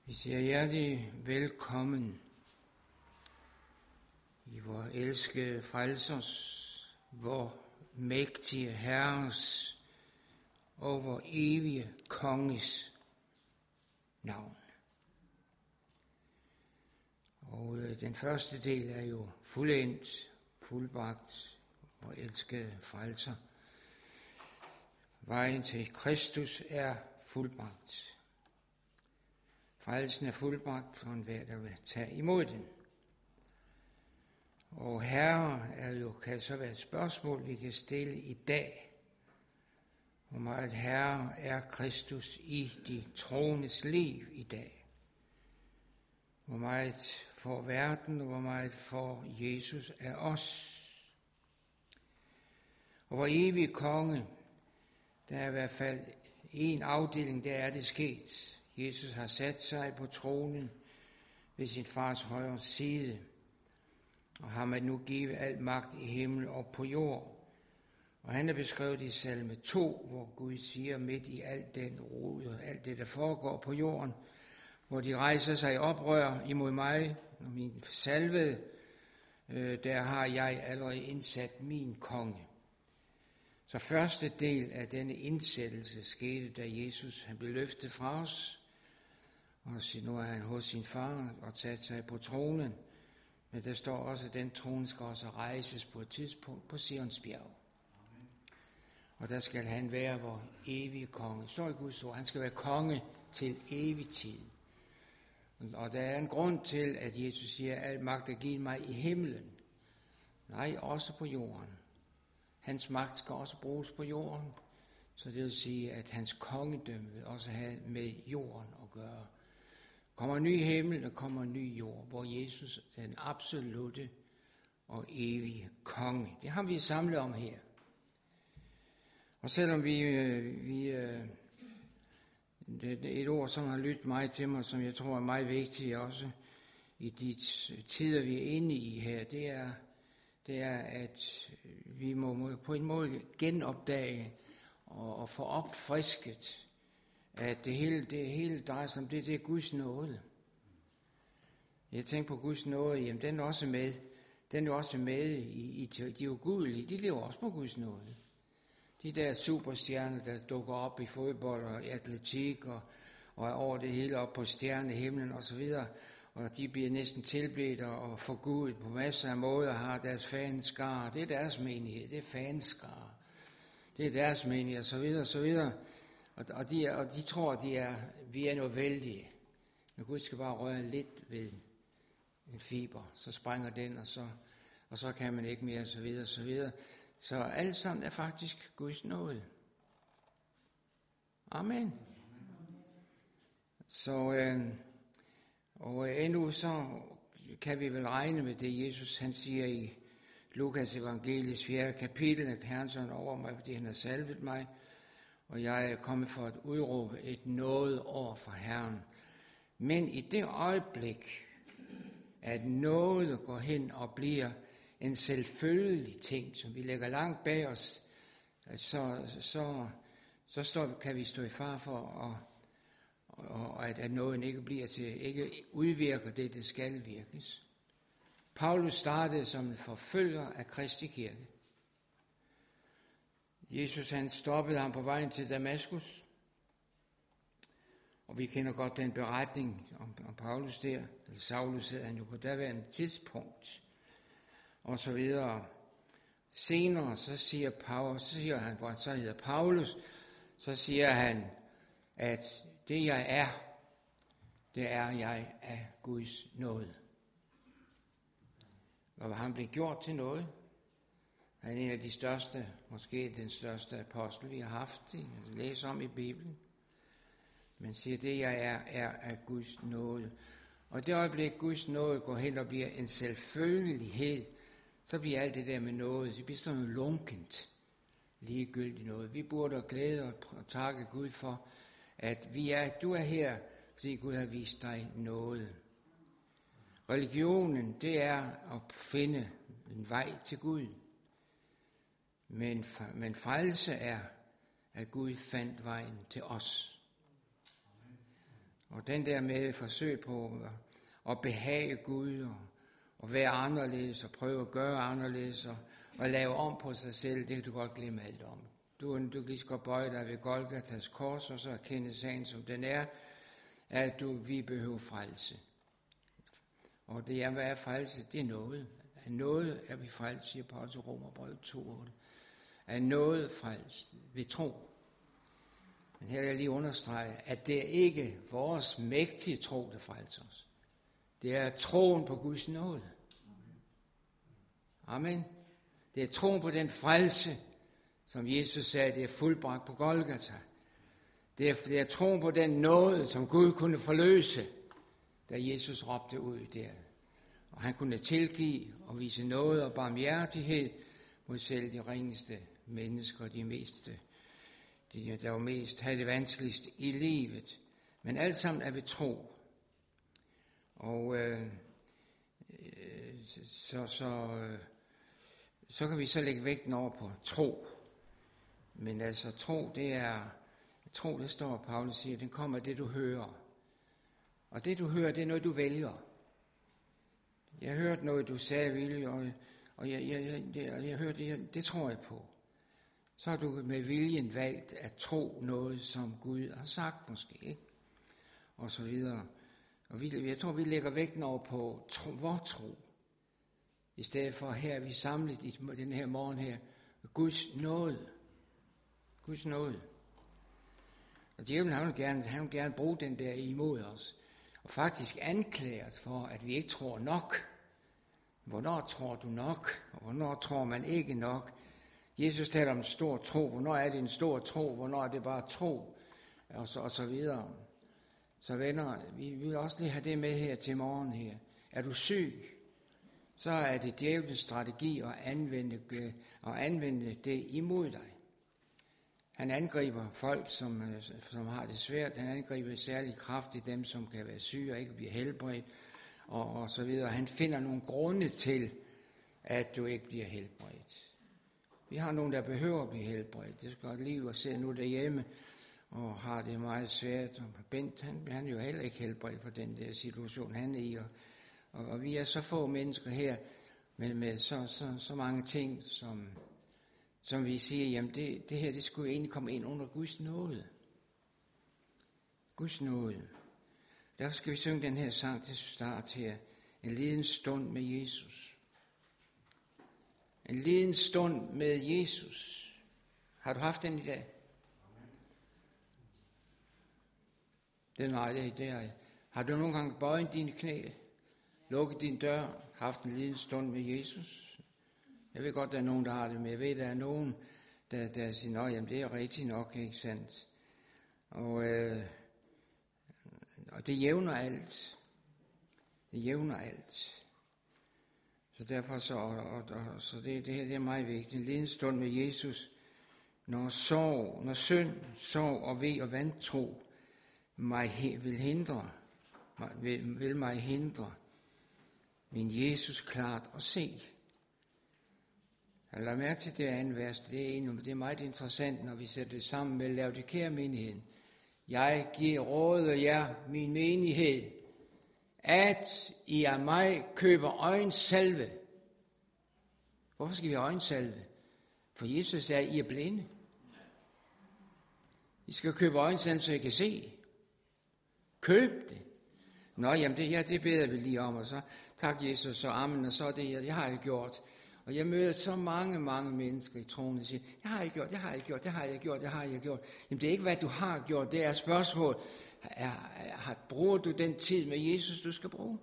Vi siger hjertelig velkommen i vor elskede frelsers, vor mægtige Herres og vor evige konges navn. Og den første del er jo fuldendt, fuldbragt, vor elskede frelser. Vejen til Kristus er fuldbragt. Frelsen er fuldbragt for enhver, der vil tage imod den. Og herre er jo, kan så være et spørgsmål, vi kan stille i dag. Hvor meget herre er Kristus i de troendes liv i dag? Hvor meget for verden, og hvor meget for Jesus er os? Og vor evige konge, der er i hvert fald en afdeling, der er det sket. Jesus har sat sig på tronen ved sin fars højre side, og har man nu givet al magt i himmel og på jord. Og han er beskrevet i salme 2, hvor Gud siger midt i alt den rod og alt det, der foregår på jorden, hvor de rejser sig i oprør imod mig og min salvede, der har jeg allerede indsat min konge. Så første del af denne indsættelse skete, da Jesus han blev løftet fra os, og nu er han hos sin far og taget sig på tronen. Men der står også, at den trone skal også rejses på et tidspunkt på Sions bjerg. Og der skal han være vor evige konge. Står i Guds ord, han skal være konge til evig tid. Og der er en grund til, at Jesus siger, at al magt er givet mig i himlen. Nej, også på jorden. Hans magt skal også bruges på jorden. Så det vil sige, at hans kongedømme vil også have med jorden at gøre. Kommer en ny himmel, og kommer en ny jord, hvor Jesus er den absolutte og evige konge. Det har vi samlet om her. Og selvom det er et ord, som har lyttet meget til mig, som jeg tror er meget vigtigt også i de tider, vi er inde i her, det er, at vi må på en måde genopdage og få opfrisket, at det hele drejer sig om det er Guds nåde. Jeg tænker på Guds nåde, jamen den er også med i de ugudelige, de lever også på Guds nåde. De der superstjerner, der dukker op i fodbold og i atletik og er over det hele op på stjernehimlen og så videre, og de bliver næsten tilbedt og forgudet på masser af måder, har deres fanskare, det er deres menighed, det er fanskare, det er deres menighed og så videre og så videre. Og de tror, at vi er noget vældige. Men Gud skal bare røre lidt ved en fiber, så springer den, og så kan man ikke mere, og så videre, og så videre. Så alt sammen er faktisk Guds nåde. Amen. Så, og endnu så kan vi vel regne med det, Jesus han siger i Lukas evangelies 4. kapitel, at Herren sådan over mig, fordi han har salvet mig, og jeg er kommet for at udråbe et nådeår fra Herren. Men i det øjeblik, at noget går hen og bliver en selvfølgelig ting, som vi lægger langt bag os, så kan vi stå i fare for, at nåden ikke udvirker det skal virkes. Paulus startede som en forfølger af Kristi kirke. Jesus han stoppede ham på vejen til Damaskus. Og vi kender godt den beretning om Paulus der. Eller Saulus hed han jo på daværende tidspunkt. Og så videre. Senere så siger han, hvor han så hedder Paulus, så siger han, at det jeg er, det er jeg af Guds nåde. Og han blev gjort til noget. Han er en af de største, måske den største apostel, vi har haft, læser om i Bibelen. Men siger, det jeg er af Guds nåde. Og det øjeblik, Guds nåde går hen og bliver en selvfølgelighed, så bliver alt det der med noget, det bliver sådan noget lunkent, ligegyldigt noget. Vi burde glæde og takke Gud for, at du er her, fordi Gud har vist dig noget. Religionen, det er at finde en vej til Gud. Men frelse er, at Gud fandt vejen til os. Og den der med forsøg på at behage Gud og være anderledes og prøve at gøre anderledes og lave om på sig selv, det kan du godt glemme alt om. Du kan lige så godt bøje dig ved Golgatas kors og så erkende sagen som den er, at vi behøver frelse. Og det er, hvad er frelse? Det er noget. Af noget er vi frelst, siger Paulus i Romerbrevet 2:8. Af noget frelst ved tro. Men her vil jeg lige understrege, at det er ikke vores mægtige tro, der frelser os. Det er troen på Guds nåde. Amen. Det er troen på den frelse, som Jesus sagde, det er fuldbragt på Golgata. Det er troen på den nåde, som Gud kunne forløse, da Jesus råbte ud der. Og han kunne tilgive og vise nåde og barmhjertighed mod selv de ringeste mennesker, der var mest havde det vanskeligst i livet. Men alt sammen er ved tro. Og så kan vi så lægge vægten over på tro. Men altså tro, det står, Paulus siger, den kommer af det, du hører. Og det, du hører, det er noget, du vælger. Jeg hørte noget, du sagde, Vilje, og jeg hørte det tror jeg på. Så har du med viljen valgt at tro noget, som Gud har sagt måske, ikke? Og så videre. Og jeg tror, vi lægger vægten over på vor tro. I stedet for, her er vi samlet i den her morgen her, Guds nåde. Guds nåde. Og djævlen, han vil gerne bruge den der imod os. Og faktisk anklage os for, at vi ikke tror nok. Hvornår tror du nok? Og hvornår tror man ikke nok? Jesus taler om en stor tro. Hvornår er det en stor tro? Hvornår er det bare tro? Og så videre. Så venner, vi vil også lige have det med her til morgen her. Er du syg? Så er det djævelens strategi at anvende det imod dig. Han angriber folk, som har det svært. Han angriber særlig kraftigt dem, som kan være syge og ikke blive helbredt. Og så videre. Han finder nogle grunde til, at du ikke bliver helbredt. Vi har nogen, der behøver at blive helbredt. Det skal godt liv og se nu derhjemme og har det meget svært. Og Bent, han er jo heller ikke helbredt for den der situation, han er i. Og vi er så få mennesker her, med så mange ting, som vi siger, jamen det her, det skulle egentlig komme ind under Guds nåde. Guds nåde. Derfor skal vi synge den her sang til start her. En liden stund med Jesus. En liden stund med Jesus. Har du haft den i dag? Det er jeg. Har du nogle gange bøjet dine knæ, lukket din dør, haft en liden stund med Jesus? Jeg ved godt, der er nogen, der har det, men jeg ved, der er nogen, der siger, jamen det er rigtigt nok, ikke sandt? Og det jævner alt. Det jævner alt. Så derfor så det her det er meget vigtigt. En lille stund med Jesus, når synd, sorg og ve og vantro vil mig hindre, min Jesus klart at se. Jeg lader mærke til det andet vers, det er meget interessant, når vi sætter det sammen med Laodikea-menigheden. Jeg giver råd jer, min menighed, at I af mig køber øjensalve. Hvorfor skal vi have øjensalve? For Jesus sagde, I er blinde. I skal købe øjensalve, så I kan se. Køb det. Nå, jamen det beder vi lige om, og så tak Jesus og amen, og så er det, jeg har jeg gjort. Og jeg møder så mange mennesker i troen, der siger, det har jeg gjort. Jamen det er ikke, hvad du har gjort, det er spørgsmål. Bruger du den tid med Jesus, du skal bruge?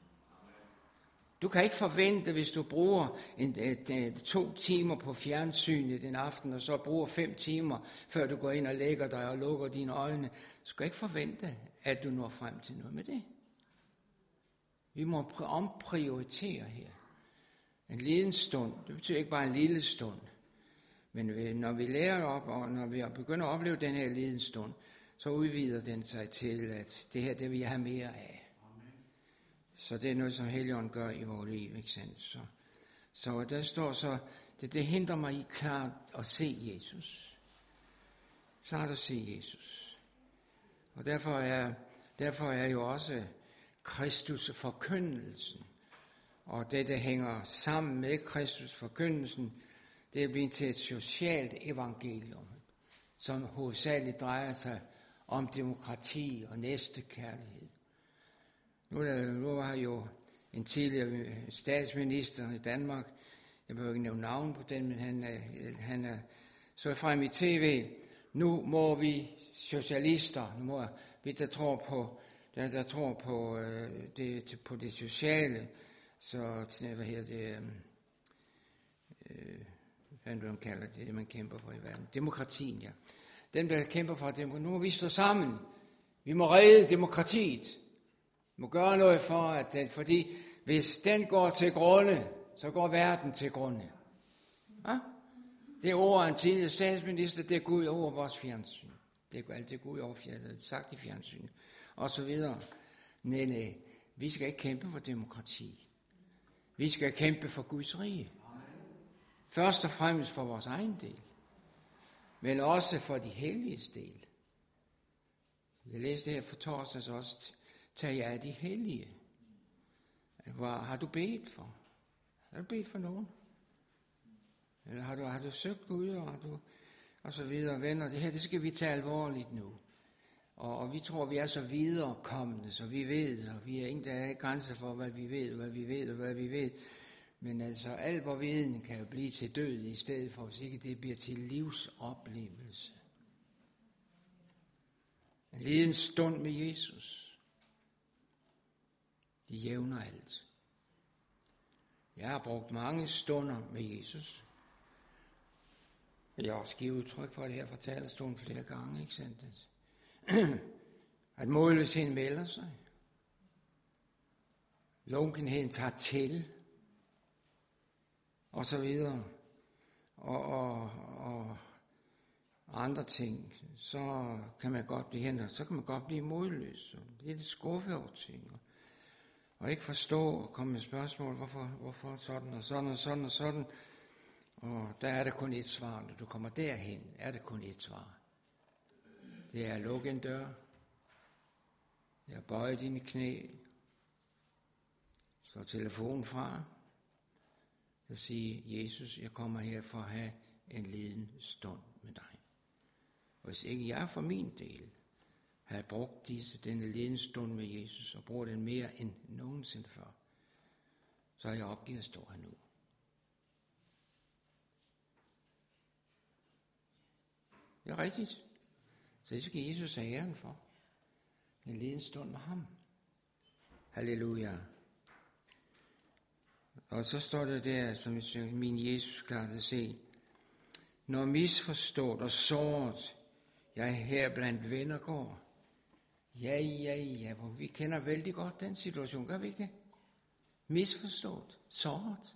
Du kan ikke forvente, hvis du bruger 2 timer på fjernsynet den aften, og så bruger 5 timer, før du går ind og lægger dig og lukker dine øjne. Du skal ikke forvente, at du når frem til noget med det. Vi må omprioritere her. En lille stund, det betyder ikke bare en lille stund. Men når vi lærer op, og når vi begynder at opleve den her lille stund, så udvider den sig til, at det her, det vil jeg have mere af. Amen. Så det er noget, som Helligånden gør i vores liv, ikke sandt? Så der står så, det hindrer mig i klart at se Jesus. Klart at se Jesus. Og derfor er Derfor er jo også Kristus forkyndelsen, og det, der hænger sammen med Kristus forkyndelsen, det er blevet til et socialt evangelium, som hovedsageligt drejer sig om demokrati og næstekærlighed. Nu har jo en tidligere statsminister i Danmark, jeg behøver ikke nævne navn på den, men han er så frem i tv. Nu må vi socialister, nu må vi, der tror på det sociale, så hvad hedder det, hvad man kalder det, man kæmper for i verden, demokratien, ja. Dem, der kæmper for demokrati, nu må vi stå sammen. Vi må redde demokratiet. Vi må gøre noget for, at den, fordi hvis den går til grunde, så går verden til grunde. Ja? Det ord af en tidligere statsminister, det går ud over vores fjernsyn. Det går altid ud over fjernsyn, sagt i fjernsyn, og så videre. Nej, vi skal ikke kæmpe for demokrati. Vi skal kæmpe for Guds rige. Først og fremmest for vores egen del, men også for de helliges del. Jeg læste her for torsdags også, tag jer af de hellige. Hvad har du bedt for? Har du bedt for nogen? Eller har du søgt Gud, og så videre, venner? Det her, det skal vi tage alvorligt nu. Og vi tror, vi er så viderekommende, så vi ved, og vi er ingen, der er grænser for, hvad vi ved. Men altså, al vor viden kan jo blive til død, i stedet for, hvis ikke det bliver til livsoplevelse. En liden stund med Jesus, det jævner alt. Jeg har brugt mange stunder med Jesus. Jeg har også givet udtryk for det her fra talerstolen flere gange, ikke sandt? At målløsheden melder sig. Lunkenheden tager til. Og så videre. Og andre ting. Så kan man godt blive hindret. Så kan man godt blive modløs. Og blive lidt skuffet over ting. Og ikke forstå og komme med spørgsmål. Hvorfor sådan og sådan og sådan og sådan. Og der er der kun et svar. Når du kommer derhen, er der kun et svar. Det er at lukke en dør. Det er at bøje dine knæ. Så telefonen fra. Så sige, Jesus, jeg kommer her for at have en liden stund med dig. Og hvis ikke jeg for min del har brugt denne liden stund med Jesus, og bruger den mere end nogensinde før, så har jeg opgivet at stå her nu. Det er rigtigt. Så det skal Jesus have æren for. En liden stund med ham. Halleluja. Og så står det der, som min Jesus klart at se. Når misforstået og såret, jeg her blandt venner går. Ja, hvor vi kender vældig godt den situation, gør vi ikke det? Misforstået, såret.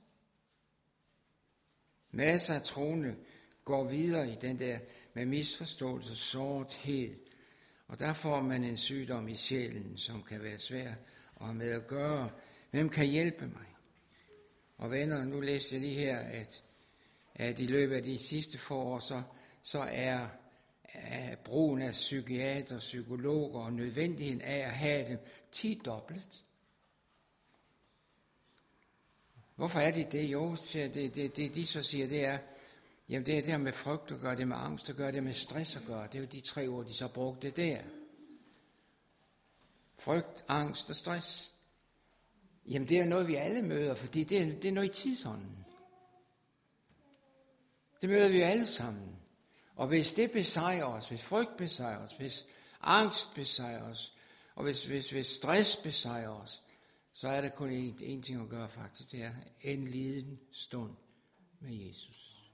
Masser af troende går videre i den der med misforståelse og sårthed. Og der får man en sygdom i sjælen, som kan være svær at have med at gøre. Hvem kan hjælpe mig? Og venner, nu læste jeg lige her, at i løbet af de sidste få år, så er brugen af psykiater, psykologer og nødvendigheden af at have dem 10-dobbelt. Hvorfor er det? Jo, det de så siger, det er, jamen det er det her med frygt at gøre, det med angst at gøre, det med stress at gøre. Det er jo de 3 ord, de så brugte der. Frygt, angst og stress. Jamen det er noget, vi alle møder, fordi det er noget i tidsånden. Det møder vi alle sammen. Og hvis det besejrer os, hvis frygt besejrer os, hvis angst besejrer os, og hvis stress besejrer os, så er der kun én ting at gøre faktisk, det er en liden stund med Jesus.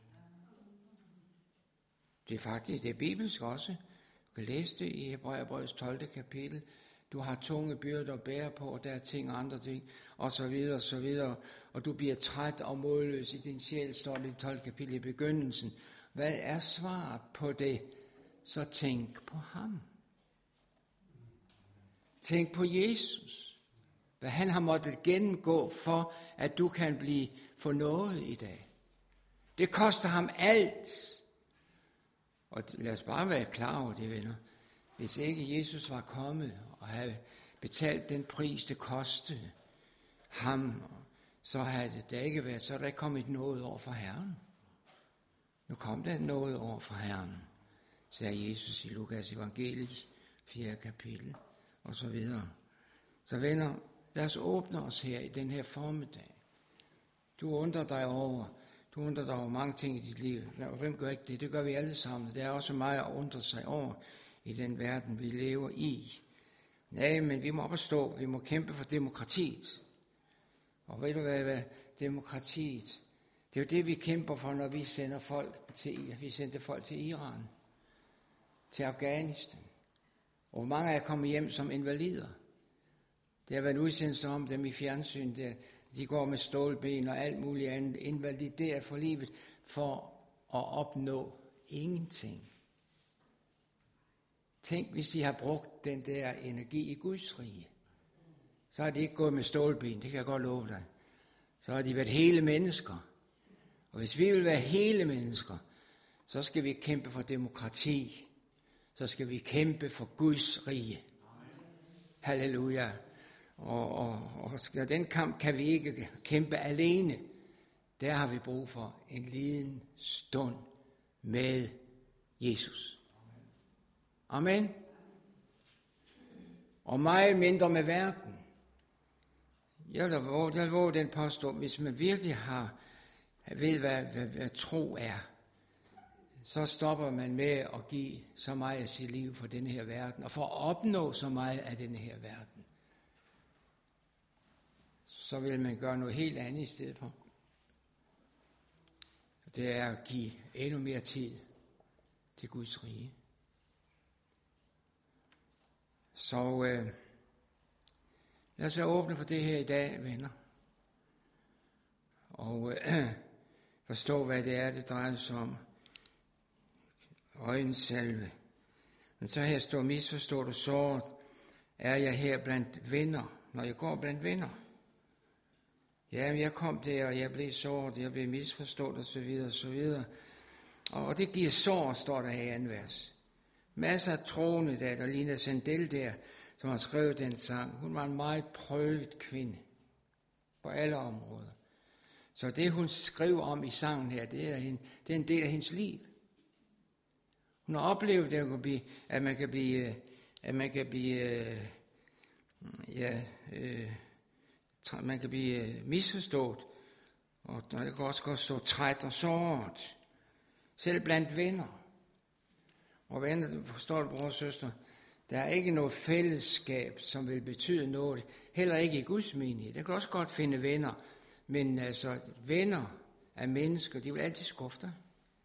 Det er faktisk, det er bibelsk også. Du kan læse det i Hebræerbrevets 12. kapitel. Du har tunge byrder at bære på, og der er ting og andre ting, og så videre, og så videre. Og du bliver træt og modløs i din sjæl, står det i 12. kapitel i begyndelsen. Hvad er svaret på det? Så tænk på ham. Tænk på Jesus. Hvad han har måttet gennemgå for, at du kan blive fornået i dag. Det koster ham alt. Og lad os bare være klar over det, venner. Hvis ikke Jesus var kommet og havde betalt den pris, det kostede ham, så havde det ikke været, så er der ikke kommet noget over for Herren. Nu kom der noget over for Herren, sagde Jesus i Lukas evangeliet, 4. kapitel, og så videre. Så venner, lad os åbne os her i den her formiddag. Du undrer dig over mange ting i dit liv. Og hvem gør ikke det? Det gør vi alle sammen. Der er også meget at undre sig over i den verden, vi lever i. Nej, men vi må op og stå. Vi må kæmpe for demokratiet. Og ved du hvad demokratiet? Det er jo det, vi kæmper for, når vi sender folk til Iran, til Afghanistan. Og mange er kommet hjem som invalider. Det har været udsendelse om dem i fjernsyn, der de går med stålben og alt muligt andet, invalideret for livet, for at opnå ingenting. Tænk, hvis de har brugt den der energi i Guds rige, så har de ikke gået med stålben, det kan jeg godt love dig. Så har de været hele mennesker. Og hvis vi vil være hele mennesker, så skal vi kæmpe for demokrati. Så skal vi kæmpe for Guds rige. Halleluja. Og den kamp kan vi ikke kæmpe alene. Der har vi brug for en liden stund med Jesus. Amen. Og meget mindre med verden. Jeg vil våge den påstå, hvis man virkelig ved, hvad tro er, så stopper man med at give så meget af sit liv for denne her verden, og for at opnå så meget af denne her verden. Så vil man gøre noget helt andet i stedet for. Det er at give endnu mere tid til Guds rige. Så lad os være åbne for det her i dag, venner. Og forstå, hvad det er, det drejer sig om. Øjensalve. Men så her står misforstået og såret. Er jeg her blandt venner, når jeg går blandt venner? Ja, men jeg kom der, og jeg blev såret, jeg blev misforstået, og så videre, og så videre. Og det giver sår, står der her i anden vers. Masser af troende der ligner Sandel der, som har skrevet den sang. Hun var en meget prøvet kvinde på alle områder. Så det, hun skriver om i sangen her, det er en del af hendes liv. Hun har oplevet, at man kan blive misforstået, og der kan også stå træt og såret, selv blandt venner. Og venner, forstår du, bror og søster, der er ikke noget fællesskab, som vil betyde noget, heller ikke i Guds menighed. Der kan også godt finde venner, men altså venner af mennesker, de vil altid skuffe dig.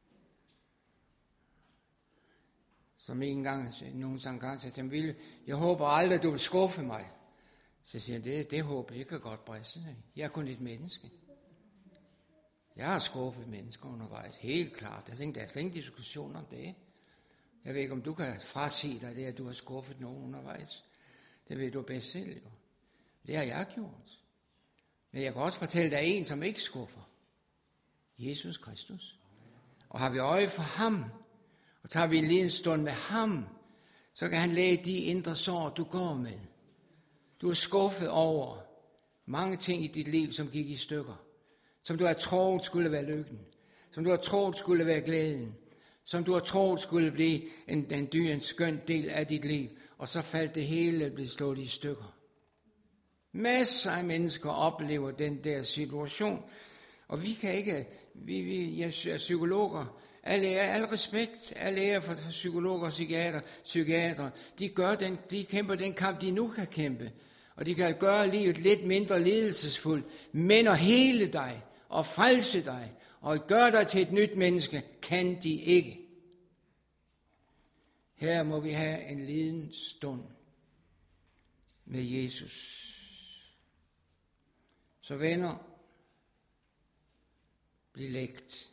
Som nogen gang sagde til ham, jeg håber aldrig, du vil skuffe mig. Så siger han, det håber jeg kan godt briste. Jeg er kun et menneske. Jeg har skuffet mennesker undervejs, helt klart. Der er slet ingen diskussion om det. Jeg ved ikke, om du kan frasige dig det, at du har skuffet nogen undervejs. Det ved du bedst selv, jo. Det har jeg gjort. Men jeg kan også fortælle dig en, som ikke skuffer. Jesus Kristus. Og har vi øje for ham, og tager vi en lille stund med ham, så kan han læge de indre sår, du går med. Du er skuffet over mange ting i dit liv, som gik i stykker. Som du har troet skulle være lykken. Som du har troet skulle være glæden. Som du har troet skulle blive en skøn del af dit liv. Og så faldt det hele blev slået i stykker. Masser af mennesker oplever den der situation. Og vi kan ikke, vi er psykologer, al respekt, al ære for psykologer og psykiater, de kæmper den kamp, de nu kan kæmpe. Og de kan gøre livet lidt mindre lidelsesfuldt, men at hele dig og frelse dig og gøre dig til et nyt menneske, kan de ikke. Her må vi have en liden stund med Jesus. Så venner, bliv lægt.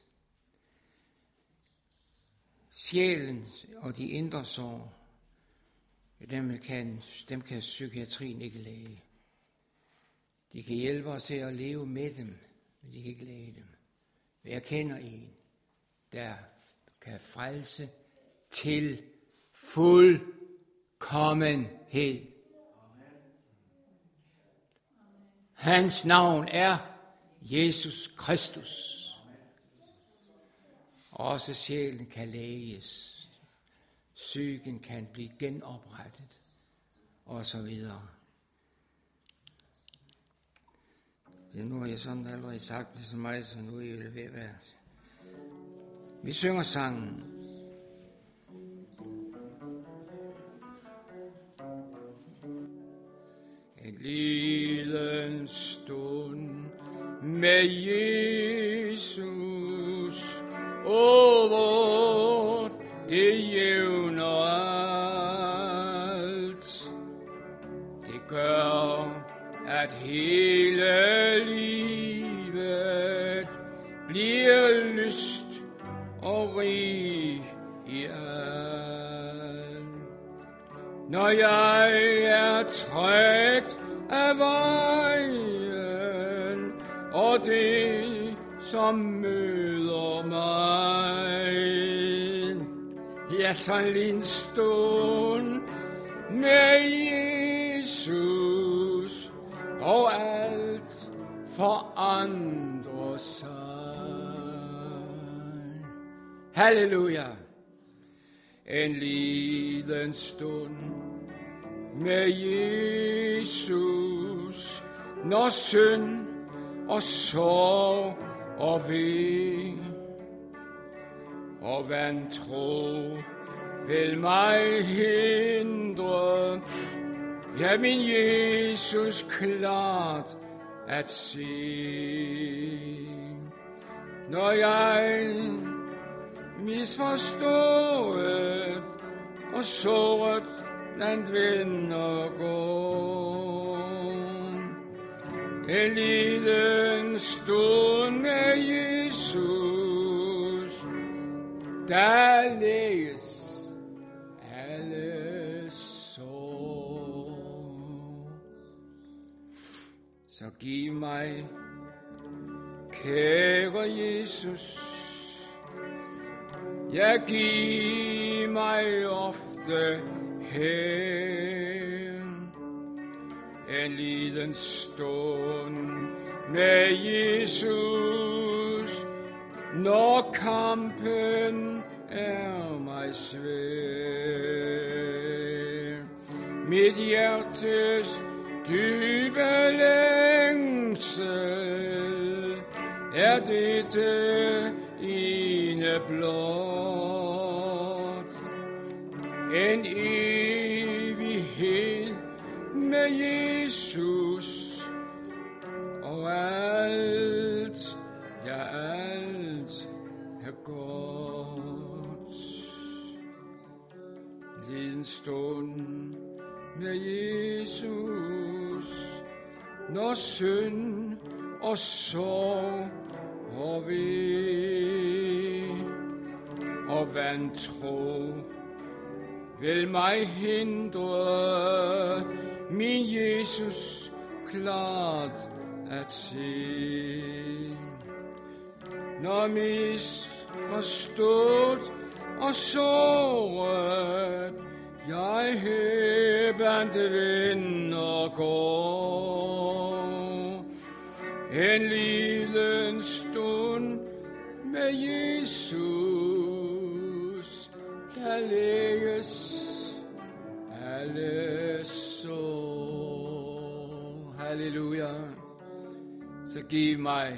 Sjælen og de indre sår, dem kan psykiatrien ikke læge. De kan hjælpe os til at leve med dem, men de kan ikke læge dem. Jeg kender en, der kan frelse til fuld kommenhed. Hans navn er Jesus Kristus. Også sjælen kan læges. Psyken kan blive genoprettet. Og så videre. Ja, nu har jeg sådan allerede sagt det så meget, så nu er jeg ved at være. Vi synger sangen. En lille stund med Jesus over det jævner alt. Det gør, at hele livet bliver lyst og rig i alt. Når jeg er træt af vejen, og det, som møder mig, ja, så en stund med Jesus, og alt forandrer sig. Halleluja! En lille stund med Jesus, når synd og sorg og ve og vantro vil mig hindre, ja, min Jesus klart at se. Når jeg misforstået og såret blandt venner går, en lille stund med Jesus, der læges alle sår. Så giv mig, kære Jesus, ja, giv mig ofte her en lille stund med Jesus, når kampen er mig svær. Mit hjertes dybe længsel er dette ene blot, en evighed med Jesus, og alt, ja, alt er godt. En stund med Jesus, når synd og sorg og ve og vantro vil mig hindre, min Jesus klart at se. Når misforstået og såret jeg her blandt venner går, en lille stund med Jesus, der læges alle sår. Halleluja. Så giv mig,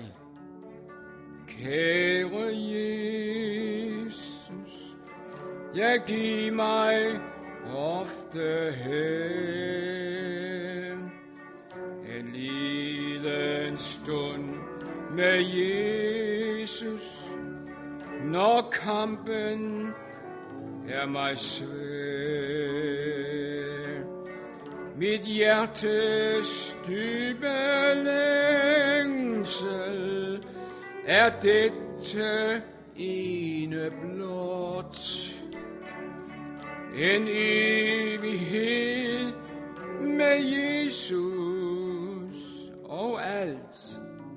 kære Jesus, ja, giv mig ofte her en lille stund med Jesus, når kampen er mig svær. Mit hjertes dybe længsel er dette ene blot, en evighed med Jesus, og alt,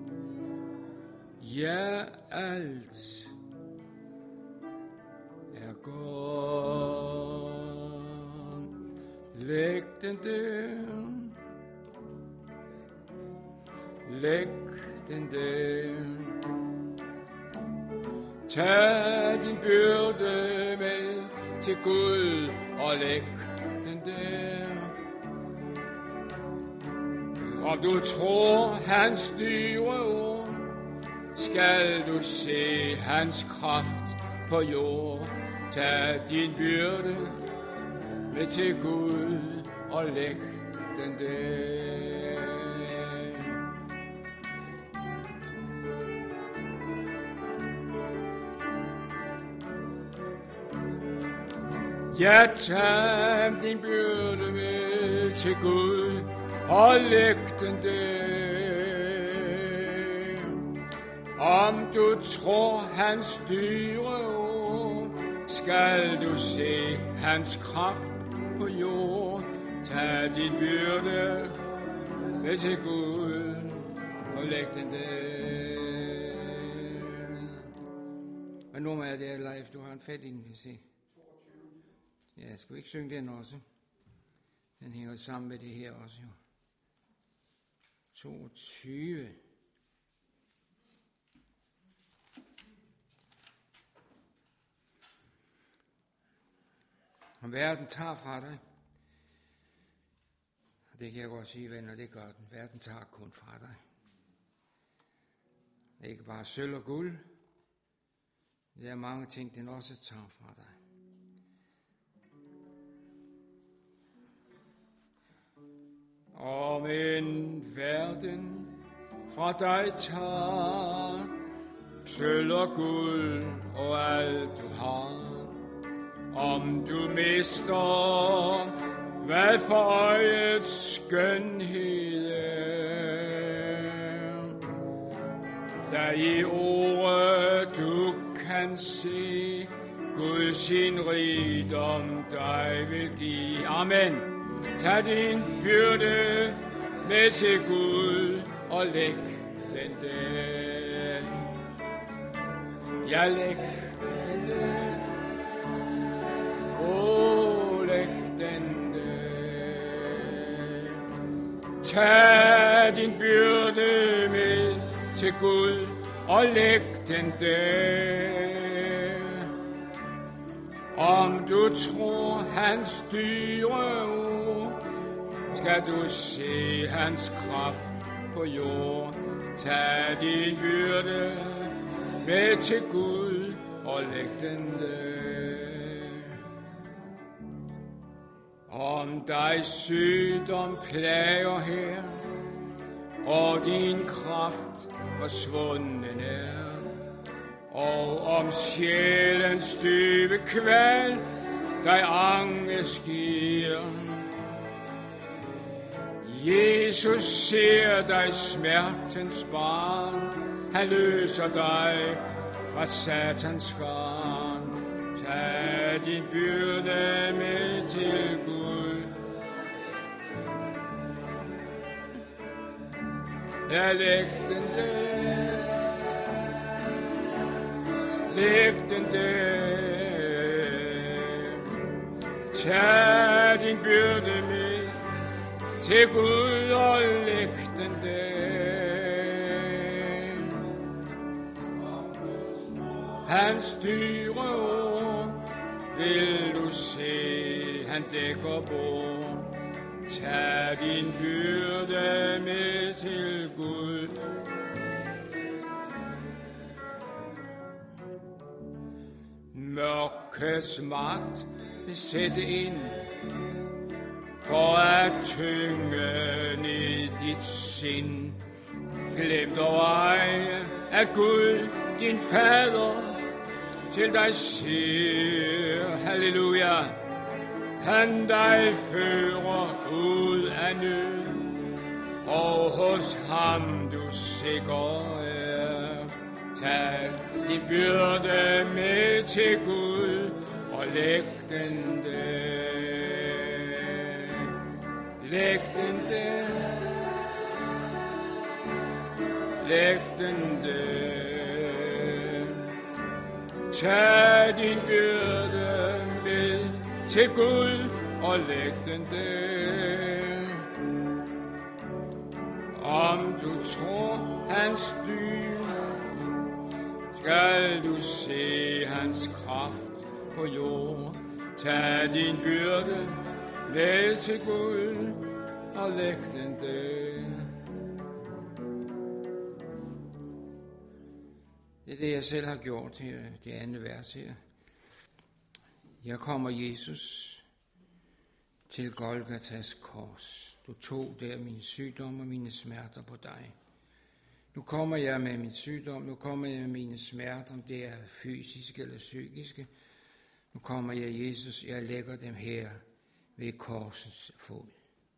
ja, alt er godt. Læg den der. Læg den der. Tag din byrde med til Gud og læg den der. Om du tror hans dyre ord, skal du se hans kraft på jord. Tag din byrde med til Gud og læg den der. Ja, tag din byrde med til Gud og læg den der. Om du tror hans dyre ord, skal du se hans kraft på jord. Tag din byrde med til Gud og læg den der. Hvad nummer er det, Leif? Du har en fat i den, kan jeg se. Ja, skal vi ikke synge den også? Den hænger sammen med det her også, jo. 22. Om verden tager fra dig, og det kan jeg godt sige, venner, det gør den. Verden tager kun fra dig. Det er ikke bare sølv og guld. Det er mange ting, den også tager fra dig. Om en verden fra dig tager sølv og guld og alt du har. Om du mister, hvad for øjets skønhed er, der i ordet du kan se, Gud sin rigdom dig vil give. Amen. Tag din byrde med til Gud og læg den der. Ja, læg den der. Læg den der. Tag din byrde med til Gud og læg den der. Om du tror hans dyre ord, skal du se hans kraft på jord. Tag din byrde med til Gud og læg den der. Om dig sygdom plager her, og din kraft forsvunden er, og om sjælens dybe kval dig angst giver. Jesus ser dig smertens barn, han løser dig fra satans garn. Tag din byrde med til Gud. Ja, læg den der. Læg den der. Tag din byrde med til Gud og læg den der. Hans dyre ord vil du se, han dækker bord. Tag din byrde med til Gud. Mørkets magt vil sætte ind for at tynge ned dit sind. Glem dog ej, at Gud, din fader, til dig siger, halleluja, han dig fører ud af nød, og hos ham du sikker er. Tag din byrde med til Gud og læg den der. Læg den der. Læg den der. Tag din byrde med til Gud og og læg den der. Om du tror hans dyr, skal du se hans kraft på jord. Tag din byrde, læg til Gud og læg den der. Det er det, jeg selv har gjort her, det andet vers her. Jeg kommer, Jesus, til Golgatas kors. Du tog der min sygdom og mine smerter på dig. Nu kommer jeg med min sygdom, nu kommer jeg med mine smerter, om det er fysiske eller psykiske. Nu kommer jeg, Jesus, jeg lægger dem her ved korsets fod.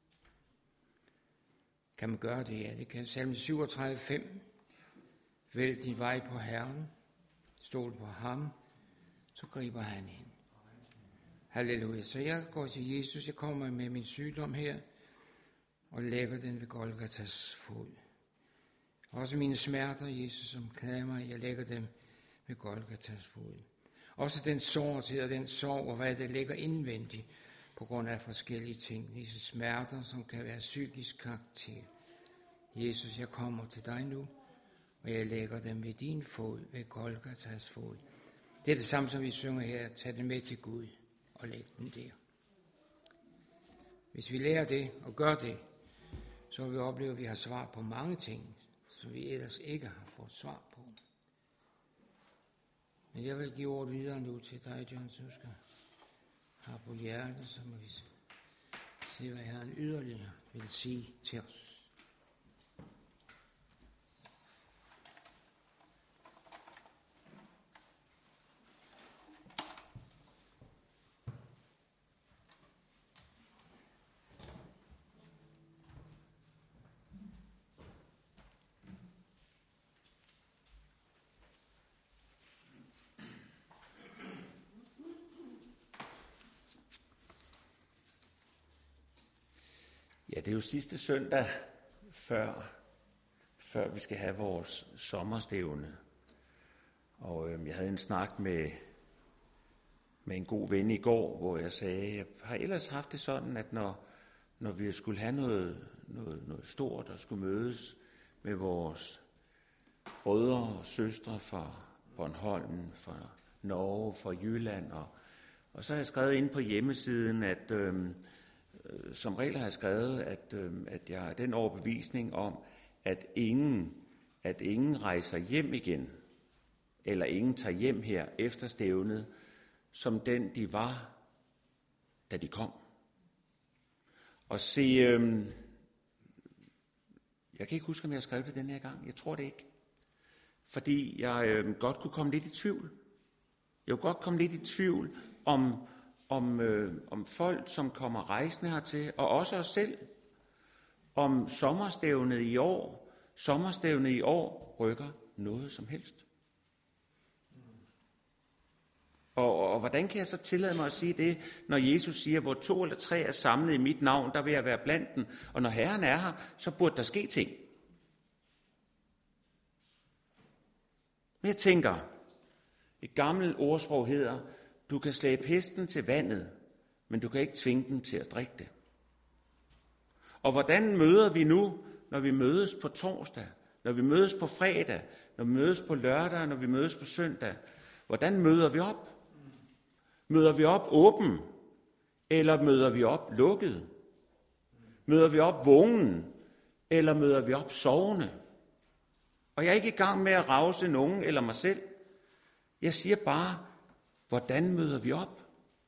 Kan man gøre det? Ja, det kan. Salme 37:5. Vælg din vej på Herren, stol på ham, så griber han ind. Halleluja. Så jeg går til Jesus, jeg kommer med min sygdom her, og lægger den ved Golgatas fod. Også mine smerter, Jesus, som knager mig, jeg lægger dem ved Golgatas fod. Også den sårthed og den sorg, og hvad det ligger indvendigt, på grund af forskellige ting. Disse smerter, som kan være psykisk karakter. Jesus, jeg kommer til dig nu, og jeg lægger dem ved din fod, ved Golgatas fod. Det er det samme, som vi synger her. Tag det med til Gud og læg den der. Hvis vi lærer det og gør det, så vil vi opleve, at vi har svar på mange ting, som vi ellers ikke har fået svar på. Men jeg vil give ordet videre nu til dig, John, som skal have på hjertet, så må vi se, hvad Herren yderligere vil sige til os. Ja, det er jo sidste søndag, før vi skal have vores sommerstævne. Og jeg havde en snak med en god ven i går, hvor jeg sagde, jeg har ellers haft det sådan, at når vi skulle have noget stort og skulle mødes med vores brødre og søstre fra Bornholm, fra Norge, fra Jylland, og så har jeg skrevet ind på hjemmesiden, at som regel har jeg skrevet, at jeg har den overbevisning om, at ingen rejser hjem igen, eller ingen tager hjem her efter stævnet, som den de var, da de kom. Og se, jeg kan ikke huske, om jeg har skrevet det den her gang. Jeg tror det ikke. Fordi jeg godt kunne komme lidt i tvivl. Jeg kunne godt komme lidt i tvivl om folk, som kommer rejsende hertil, og også os selv, om sommerstævnet i år rykker noget som helst. Og hvordan kan jeg så tillade mig at sige det, når Jesus siger, hvor 2 eller 3 er samlet i mit navn, der vil jeg være blandt dem, og når Herren er her, så burde der ske ting. Men jeg tænker, et gammelt ordsprog hedder, du kan slæbe hesten til vandet, men du kan ikke tvinge den til at drikke det. Og hvordan møder vi nu, når vi mødes på torsdag, når vi mødes på fredag, når vi mødes på lørdag, når vi mødes på søndag? Hvordan møder vi op? Møder vi op åben, eller møder vi op lukket? Møder vi op vågen, eller møder vi op sovende? Og jeg er ikke i gang med at rause nogen eller mig selv. Jeg siger bare, hvordan møder vi op?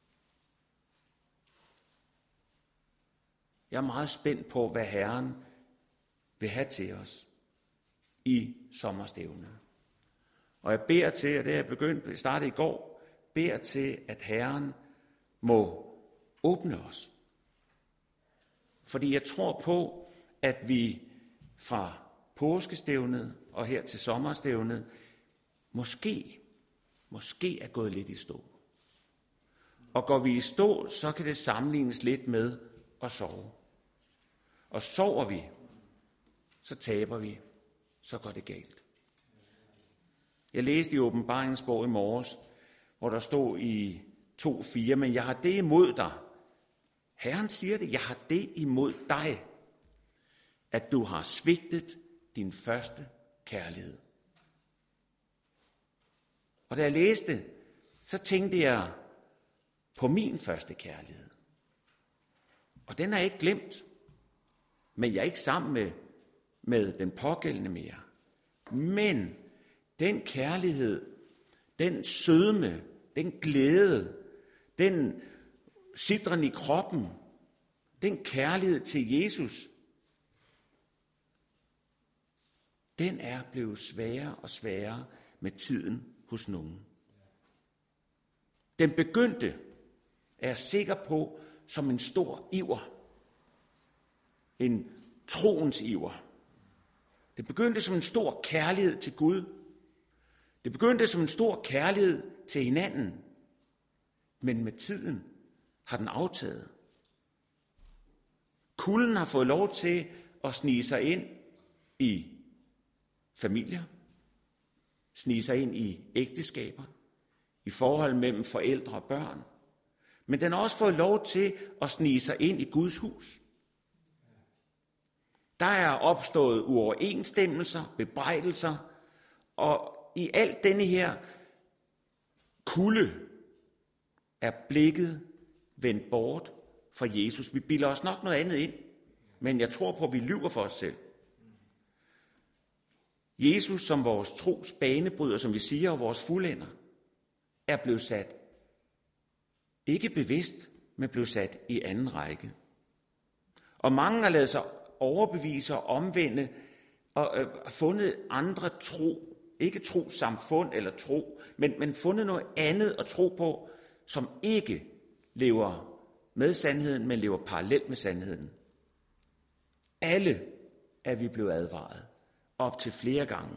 Jeg er meget spændt på, hvad Herren vil have til os i sommerstævnet. Og jeg beder til, og det er jeg startede i går, beder til, at Herren må åbne os. Fordi jeg tror på, at vi fra påskestævnet og her til sommerstævnet måske er gået lidt i stå. Og går vi i stå, så kan det sammenlignes lidt med at sove. Og sover vi, så taber vi, så går det galt. Jeg læste i Åbenbaringens bog i morges, hvor der stod i 2:4, men jeg har det imod dig. Herren siger det, jeg har det imod dig, at du har svigtet din første kærlighed. Og da jeg læste, så tænkte jeg på min første kærlighed. Og den er ikke glemt, men jeg er ikke sammen med den pågældende mere. Men den kærlighed, den sødme, den glæde, den sidren i kroppen, den kærlighed til Jesus, den er blevet sværere og sværere med tiden hos nogen. Den begyndte, er jeg sikker på, som en stor iver. En troens iver. Det begyndte som en stor kærlighed til Gud. Det begyndte som en stor kærlighed til hinanden. Men med tiden har den aftaget. Kulden har fået lov til at snige sig ind i familier, snige sig ind i ægteskaber, i forhold mellem forældre og børn. Men den har også fået lov til at snige sig ind i Guds hus. Der er opstået uoverensstemmelser, bebrejdelser, og i alt denne her kulde er blikket vendt bort fra Jesus. Vi bilder os nok noget andet ind, men jeg tror på, at vi lyver for os selv. Jesus som vores tros banebryder, som vi siger, og vores fuldender, er blevet sat, ikke bevidst, men blevet sat i anden række. Og mange har ladet sig overbevise og omvende, og fundet andre tro, ikke trossamfund eller tro, men fundet noget andet at tro på, som ikke lever med sandheden, men lever parallelt med sandheden. Alle er vi blevet advaret, op til flere gange.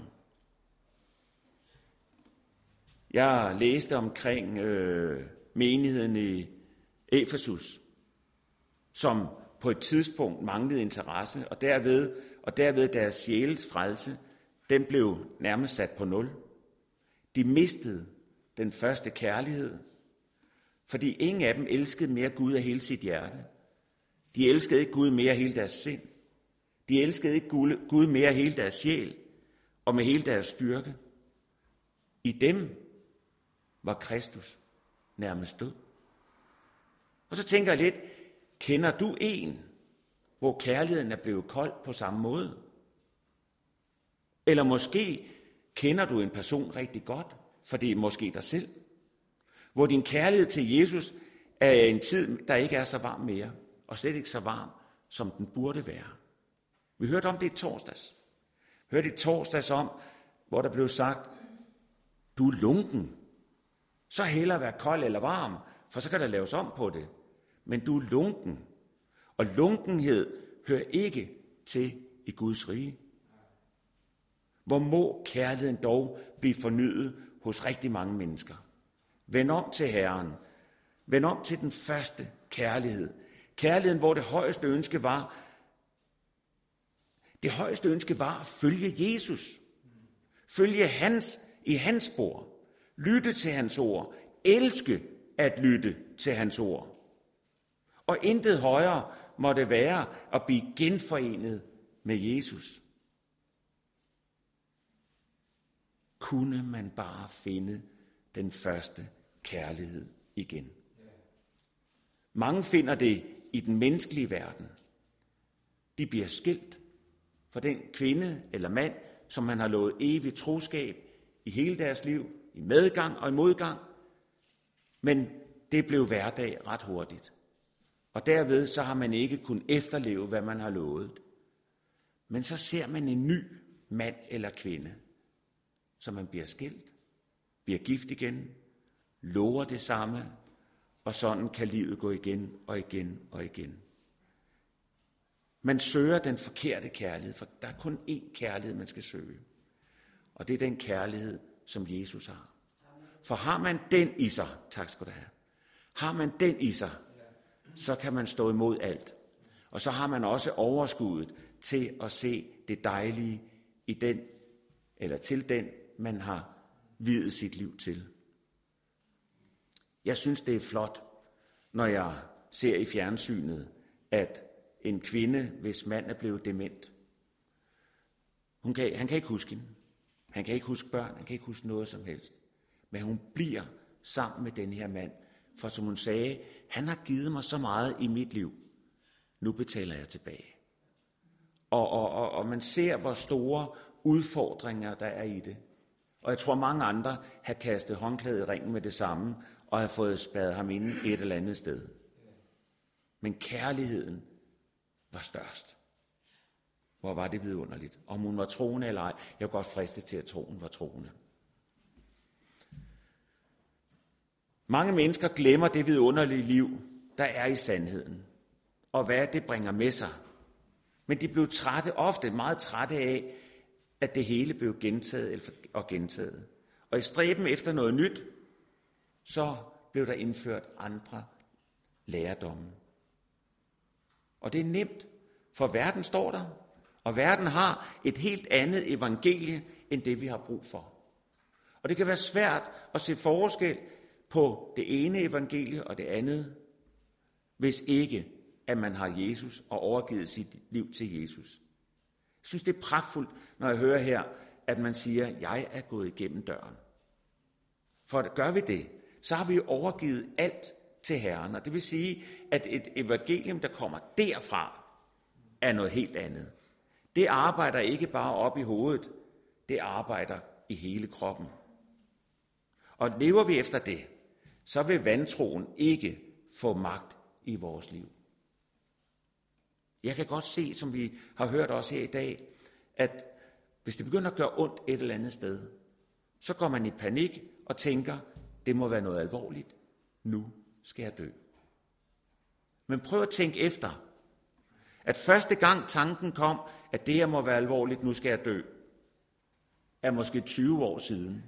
Jeg læste omkring menigheden i Efesus, som på et tidspunkt manglede interesse, og derved deres sjæles frelse, den blev nærmest sat på 0. De mistede den første kærlighed, fordi ingen af dem elskede mere Gud af hele sit hjerte. De elskede ikke Gud mere af hele deres sind. De elskede ikke Gud mere af hele deres sjæl og med hele deres styrke. I dem var Kristus nærmest død. Og så tænker jeg lidt, kender du en, hvor kærligheden er blevet kold på samme måde? Eller måske kender du en person rigtig godt, for det er måske dig selv, hvor din kærlighed til Jesus er en tid, der ikke er så varm mere, og slet ikke så varm, som den burde være. Vi hørte om det i torsdags. Vi hørte i torsdags om, hvor der blev sagt, du er lunken. Så hellere være kold eller varm, for så kan der laves om på det. Men du er lunken. Og lunkenhed hører ikke til i Guds rige. Hvor må kærligheden dog blive fornyet hos rigtig mange mennesker. Vend om til Herren. Vend om til den første kærlighed. Kærligheden, hvor det højeste ønske var at følge Jesus. Følge i hans spor. Lytte til hans ord. Elske at lytte til hans ord. Og intet højere må det være at blive genforenet med Jesus. Kunne man bare finde den første kærlighed igen. Mange finder det i den menneskelige verden. De bliver skilt fra den kvinde eller mand, som man har lovet evigt troskab i hele deres liv, i medgang og i modgang. Men det blev hverdag ret hurtigt. Og derved så har man ikke kunnet efterleve, hvad man har lovet. Men så ser man en ny mand eller kvinde, så man bliver skilt, bliver gift igen, lover det samme, og sådan kan livet gå igen og igen og igen. Man søger den forkerte kærlighed, for der er kun én kærlighed, man skal søge. Og det er den kærlighed, som Jesus har. For har man den i sig, tak skal du have, har man den i sig, så kan man stå imod alt. Og så har man også overskuddet til at se det dejlige i den, eller til den, man har viet sit liv til. Jeg synes, det er flot, når jeg ser i fjernsynet, at en kvinde, hvis mand er blevet dement, han kan ikke huske hende. Han kan ikke huske børn, han kan ikke huske noget som helst. Men hun bliver sammen med den her mand, for som hun sagde, han har givet mig så meget i mit liv. Nu betaler jeg tilbage. Og man ser, hvor store udfordringer der er i det. Og jeg tror, mange andre har kastet håndklædet i ringen med det samme, og har fået spærret ham inde et eller andet sted. Men kærligheden var størst. Hvor var det vidunderligt. Om hun var troende eller ej, jeg var godt fristet til at tro, hun var troende. Mange mennesker glemmer det vidunderlige liv, der er i sandheden, og hvad det bringer med sig. Men de blev ofte meget trætte af, at det hele blev gentaget og gentaget. Og i stræben efter noget nyt, så blev der indført andre lærdomme. Og det er nemt, for verden står der, og verden har et helt andet evangelie, end det vi har brug for. Og det kan være svært at se forskel på det ene evangelie og det andet, hvis ikke at man har Jesus og overgivet sit liv til Jesus. Jeg synes, det er pragtfuldt, når jeg hører her, at man siger, jeg er gået igennem døren. For gør vi det, så har vi overgivet alt til Herren. Og det vil sige, at et evangelium, der kommer derfra, er noget helt andet. Det arbejder ikke bare op i hovedet, det arbejder i hele kroppen. Og lever vi efter det, så vil vantroen ikke få magt i vores liv. Jeg kan godt se, som vi har hørt også her i dag, at hvis det begynder at gøre ondt et eller andet sted, så går man i panik og tænker, det må være noget alvorligt. Nu skal jeg dø. Men prøv at tænke efter, at første gang tanken kom, at det her må være alvorligt, nu skal jeg dø, er måske 20 år siden.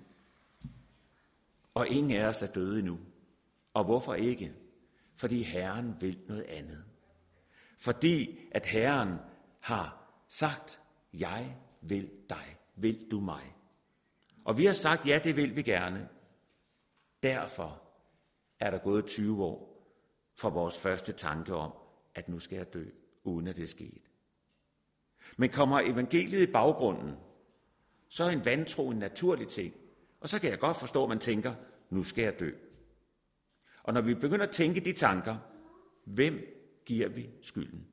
Og ingen af os er døde endnu. Og hvorfor ikke? Fordi Herren vil noget andet. Fordi at Herren har sagt, jeg vil dig, vil du mig. Og vi har sagt, ja, det vil vi gerne. Derfor er der gået 20 år for vores første tanke om, at nu skal jeg dø, uden at det er sket. Men kommer evangeliet i baggrunden, så er en vantro en naturlig ting. Og så kan jeg godt forstå, at man tænker, nu skal jeg dø. Og når vi begynder at tænke de tanker, hvem giver vi skylden?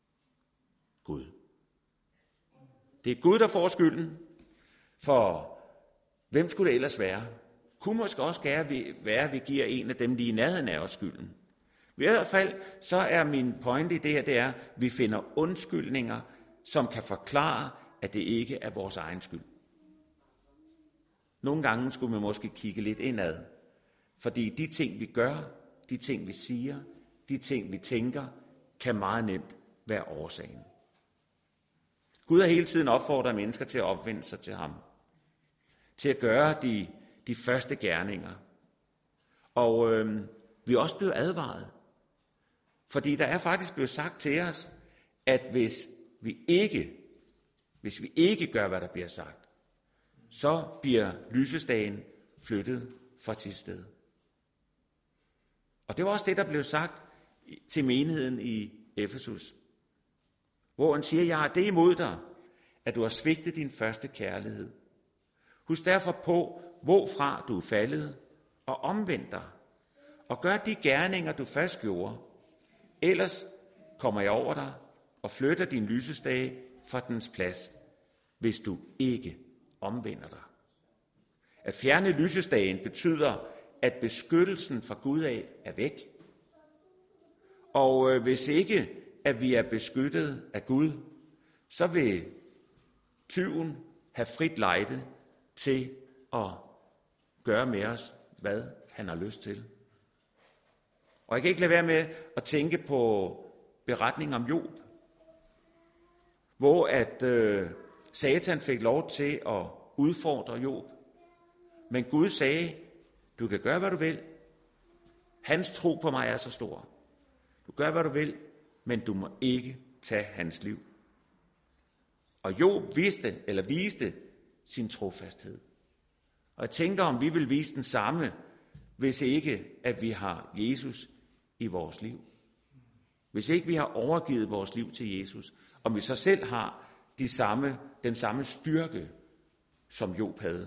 Gud. Det er Gud, der får skylden, for hvem skulle det ellers være? Kunne måske også være, at vi giver en af dem lige i nærheden af os skylden. I hvert fald så er min pointe i det her, det er, at vi finder undskyldninger, som kan forklare, at det ikke er vores egen skyld. Nogle gange skulle man måske kigge lidt indad, fordi de ting, vi gør, de ting, vi siger, de ting, vi tænker, kan meget nemt være årsagen. Gud har hele tiden opfordret mennesker til at opvende sig til ham, til at gøre de første gerninger. Og vi er også blevet advaret, fordi der er faktisk blevet sagt til os, at hvis vi ikke gør, hvad der bliver sagt, så bliver lysestagen flyttet fra sit sted. Og det var også det, der blev sagt til menigheden i Efesus, hvor han siger, jeg har det imod dig, at du har svigtet din første kærlighed. Husk derfor på, hvorfra du er faldet, og omvend dig, og gør de gerninger, du først gjorde. Ellers kommer jeg over dig og flytter din lysestage fra dens plads, hvis du ikke omvender dig. At fjerne lysestagen betyder, at beskyttelsen fra Gud af er væk. Og hvis ikke, at vi er beskyttet af Gud, så vil tyven have frit lejde til at gøre med os, hvad han har lyst til. Og jeg kan ikke lade være med at tænke på beretningen om Job, hvor at Satan fik lov til at udfordre Job. Men Gud sagde, du kan gøre, hvad du vil. Hans tro på mig er så stor. Du gør, hvad du vil, men du må ikke tage hans liv. Og Job viste sin trofasthed. Og jeg tænker, om vi vil vise den samme, hvis ikke, at vi har Jesus i vores liv. hvis ikke vi har overgivet vores liv til Jesus, om vi så selv har den samme styrke, som Job havde.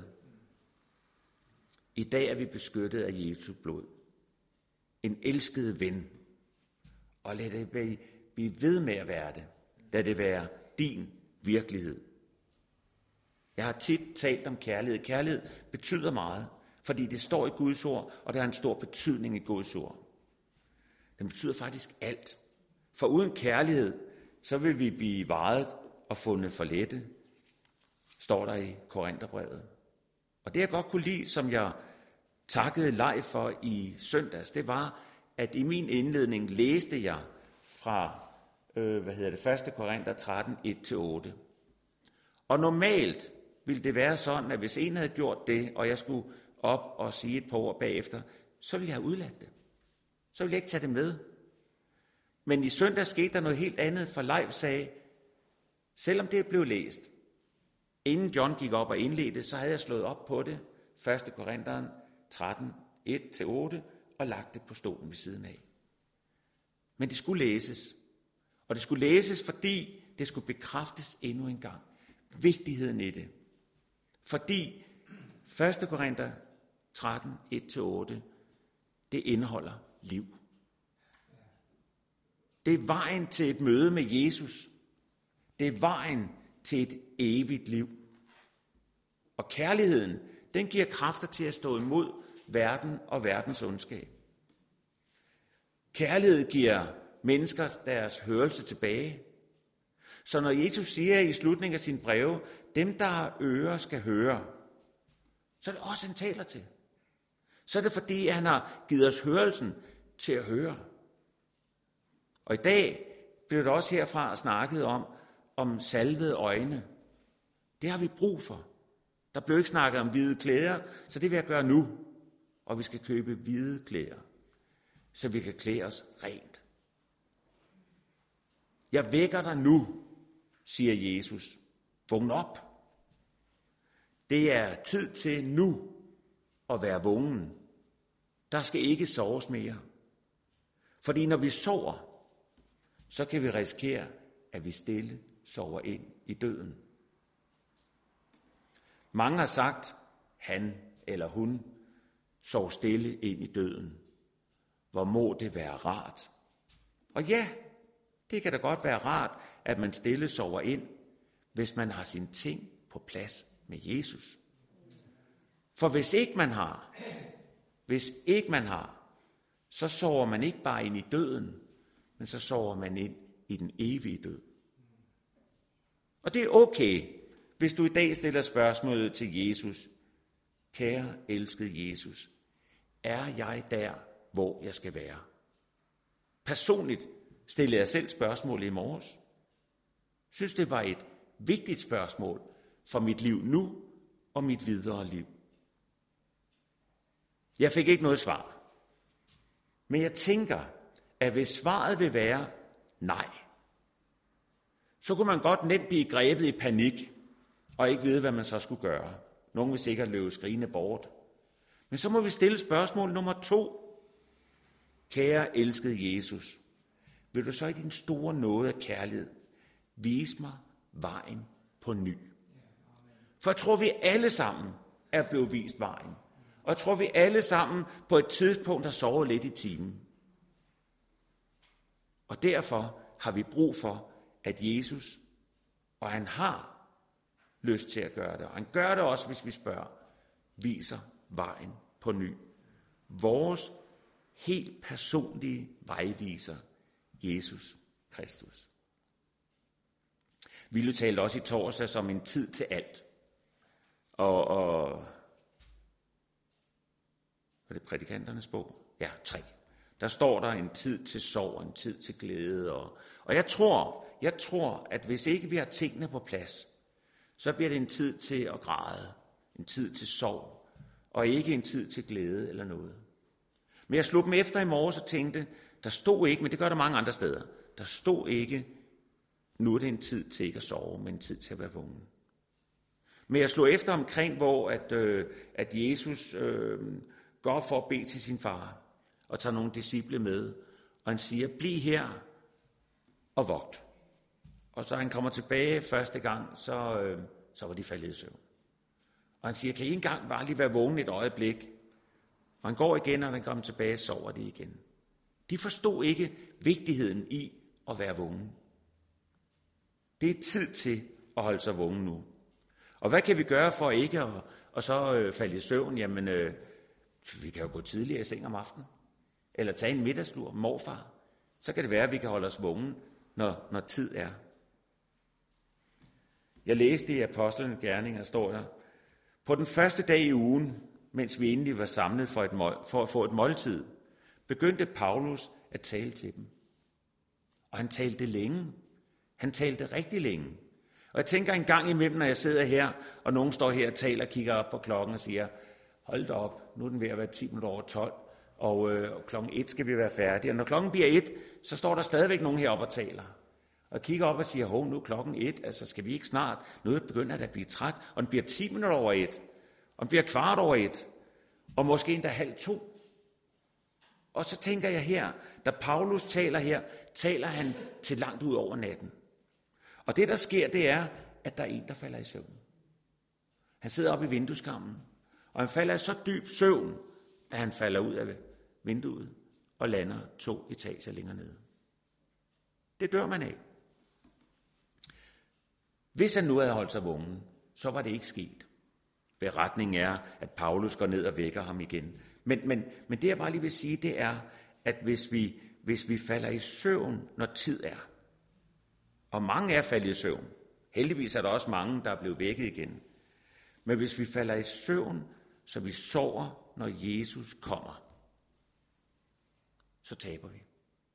I dag er vi beskyttet af Jesu blod. En elsket ven. Og lad det blive ved med at være det. Lad det være din virkelighed. Jeg har tit talt om kærlighed. Kærlighed betyder meget, fordi det står i Guds ord, og der er en stor betydning i Guds ord. Den betyder faktisk alt. For uden kærlighed, så vil vi blive vejet og fundet for lette, står der i Korintherbrevet. Og det jeg godt kunne lide, som jeg takkede Leif for i søndags, det var, at i min indledning læste jeg fra 1. Korinther 13, 1-8. Og normalt ville det være sådan, at hvis en havde gjort det, og jeg skulle op og sige et par ord bagefter, så ville jeg have udladt det. Så ville jeg ikke tage det med. Men i søndag skete der noget helt andet, for Leif sagde, selvom det blev læst, inden John gik op og indledte, så havde jeg slået op på det, 1. Korinther 13, 1-8, og lagt det på stolen ved siden af. Men det skulle læses. Og det skulle læses, fordi det skulle bekræftes endnu en gang. Vigtigheden i det. Fordi 1. Korinther 13, 1-8, det indeholder liv. Det er vejen til et møde med Jesus. Det er vejen til et evigt liv. Og kærligheden, den giver kræfter til at stå imod verden og verdens ondskab. Kærlighed giver mennesker deres hørelse tilbage. Så når Jesus siger i slutningen af sin breve, dem der har ører skal høre, så er det også, han taler til. Så er det fordi, han har givet os hørelsen til at høre. Og i dag bliver det også herfra snakket om salvede øjne. Det har vi brug for. Der blev ikke snakket om hvide klæder, så det vil jeg gøre nu. Og vi skal købe hvide klæder, så vi kan klæde os rent. Jeg vækker dig nu, siger Jesus. Vågn op. Det er tid til nu at være vågen. Der skal ikke soves mere. Fordi når vi sover, så kan vi risikere, at vi stille sover ind i døden. Mange har sagt, han eller hun sov stille ind i døden. Hvor må det være rart. Og ja, det kan da godt være rart, at man stille sover ind, hvis man har sine ting på plads med Jesus. For hvis ikke man har, så sover man ikke bare ind i døden, men så sover man ind i den evige død. Og det er okay, hvis du i dag stiller spørgsmålet til Jesus. Kære, elskede Jesus, er jeg der, hvor jeg skal være? Personligt stillede jeg selv spørgsmålet i morges. Synes det var et vigtigt spørgsmål for mit liv nu og mit videre liv. Jeg fik ikke noget svar. Men jeg tænker, at hvis svaret vil være nej, så kunne man godt nemt blive grebet i panik og ikke vide, hvad man så skulle gøre. Nogen vil sikkert løbe skrigende bort. Men så må vi stille spørgsmål nummer 2. Kære elskede Jesus, vil du så i din store nåde af kærlighed vise mig vejen på ny? For jeg tror, vi alle sammen er blevet vist vejen. Og jeg tror, vi alle sammen på et tidspunkt har sovet lidt i timen. Og derfor har vi brug for, at Jesus, og han har lyst til at gøre det, og han gør det også, hvis vi spørger, viser vejen på ny. Vores helt personlige vejviser, Jesus Kristus. Vi talte også i torsdags om en tid til alt. Og var det prædikanternes bog? Ja, 3. Der står der en tid til sorg, en tid til glæde. Og jeg tror, at hvis ikke vi har tingene på plads, så bliver det en tid til at græde, en tid til sorg, og ikke en tid til glæde eller noget. Men jeg slog dem efter i morges og tænkte, der stod ikke, men det gør der mange andre steder, der stod ikke, nu er det en tid til ikke at sove, men en tid til at være vågen. Men jeg slog efter omkring, hvor at Jesus går for at bede til sin far, og tager nogle disciple med, og han siger, bliv her og vogt. Og så han kommer tilbage første gang, så var de faldet i søvn. Og han siger, kan I engang bare lige være vågen et øjeblik? Og han går igen, og han kommer tilbage, sover de igen. De forstod ikke vigtigheden i at være vågen. Det er tid til at holde sig vågen nu. Og hvad kan vi gøre for ikke at så falde i søvn? Jamen, vi kan jo gå tidligere i seng om aftenen. Eller tage en middagslur med morfar. Så kan det være, at vi kan holde os vågen, når tid er. Jeg læste i Apostlenes Gerninger, står der, på den første dag i ugen, mens vi endelig var samlet for at få et måltid, begyndte Paulus at tale til dem. Og han talte længe. Han talte rigtig længe. Og jeg tænker en gang imellem, når jeg sidder her, og nogen står her og taler og kigger op på klokken og siger, hold da op, nu er den ved at være 10 minutter over 12, og klokken 1 skal vi være færdige. Og når klokken bliver 1, så står der stadigvæk nogen heroppe og taler. Og kigger op og siger, nu er klokken 1, altså skal vi ikke snart? Nu begynder det at blive træt, og den bliver 10 minutter over 1, og den bliver kvart over 1, og måske endda 1:30. Og så tænker jeg her, da Paulus taler her, taler han til langt ud over natten. Og det der sker, det er, at der er en, der falder i søvn. Han sidder oppe i vindueskarmen, og han falder i så dyb søvn, at han falder ud af vinduet og lander 2 etager længere nede. Det dør man af. Hvis han nu havde holdt sig vågen, så var det ikke sket. Beretningen er, at Paulus går ned og vækker ham igen. Men det jeg bare lige vil sige, det er, at hvis vi falder i søvn, når tid er, og mange er faldet i søvn, heldigvis er der også mange, der er blevet vækket igen, men hvis vi falder i søvn, så vi sover, når Jesus kommer, så taber vi.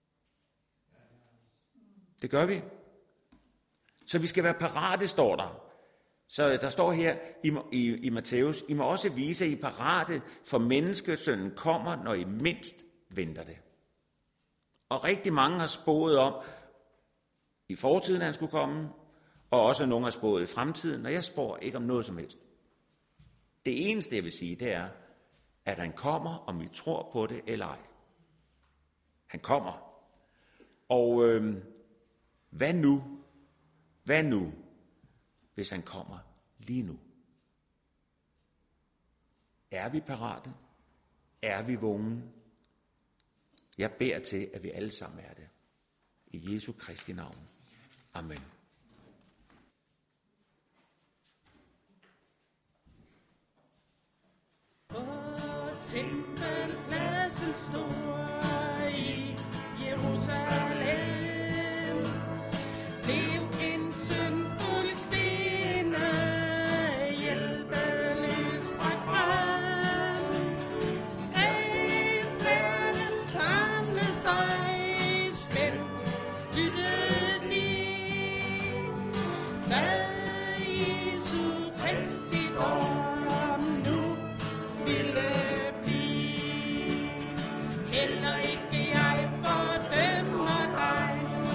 Det gør vi. Så vi skal være parate, står der. Så der står her i Matthæus, I må også vise, at I er parate, for menneskesønnen kommer, når I mindst venter det. Og rigtig mange har spået om, i fortiden, at han skulle komme, og også nogen har spået i fremtiden, og jeg spår ikke om noget som helst. Det eneste, jeg vil sige, det er, at han kommer, om vi tror på det eller ej. Han kommer. Og hvad nu? Hvad nu, hvis han kommer lige nu? Er vi parate? Er vi vågne? Jeg beder til, at vi alle sammen er det. I Jesu Kristi navn. Amen. Tempelpladsen står i Jerusalem. Blev en syndfuld kvinde hjælpeløs fra graven. Skriftlærde samle sig spændt, lyttede de, hvad Jesu Kristi dom nu ville blive. Heller ikke jeg fordømmer dig,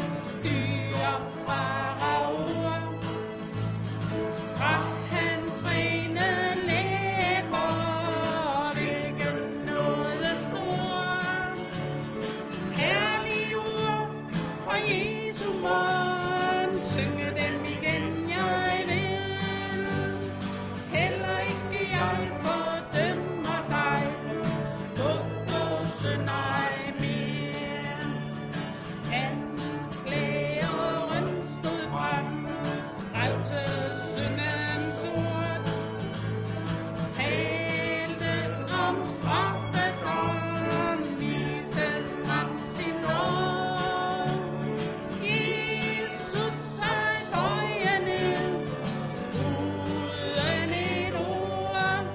dyrebare ord. Fra hans rene læber, hvilken nåde stor. Herlige ord fra Jesu mund, synge dem igen, jeg vil. Heller ikke jeg fordømmer dig, synd ej mere. Anklageren stod frem, revte syndens ord, talte om straffedom, viste frem sin lov. Jesus sig bøje ned, uden et ord,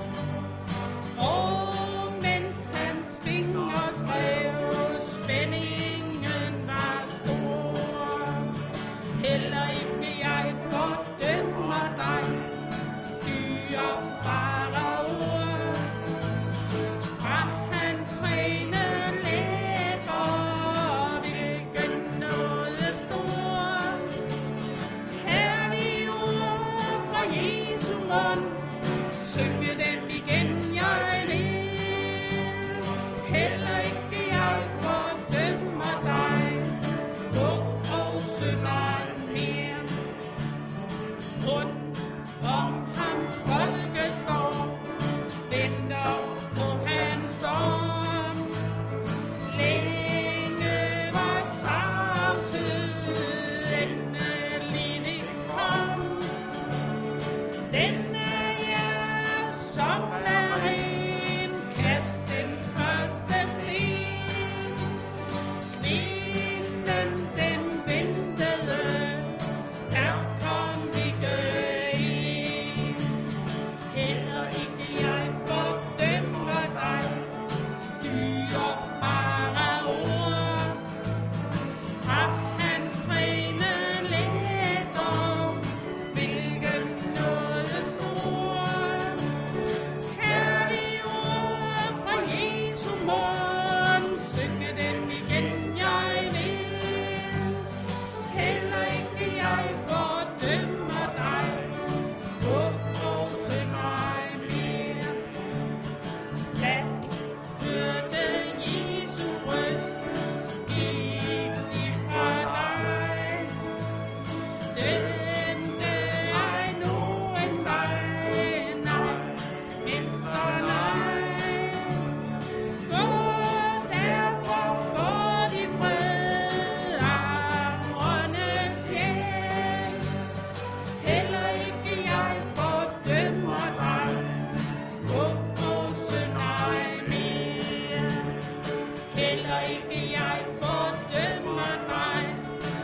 og mens hans fingre skrev, spændingen var stor. Heller ikke jeg fordømmer dig, dyrebare ord. Fra hans rene læber, hvilken nåde stor. Herlige ord fra Jesu mund, synge dem igen, jeg vil. Heller ikke jeg fordømmer dig, og synd den er jer, som er ren, kast den første sten. Kvinden, den ventede, der kom ikke ind. Heller ikke jeg fordømmer dig, dyrebare ord. Fra hans rene læber, hvilken nåde stor. Kærlige ord fra Jesu mund, synge dem igen jeg vil. Heller ikke jeg fordømmer dig, gå og syng mig mere. Da hørte Jesu røst, gik ifra dig. Dømte ej nogen vej, nej, mester nej. Gå derfor bort i fred, armerne sjæl. Heller ikke jeg fordømmer dig, gå og synd ej mere. Heller ikke jeg fordømmer dig,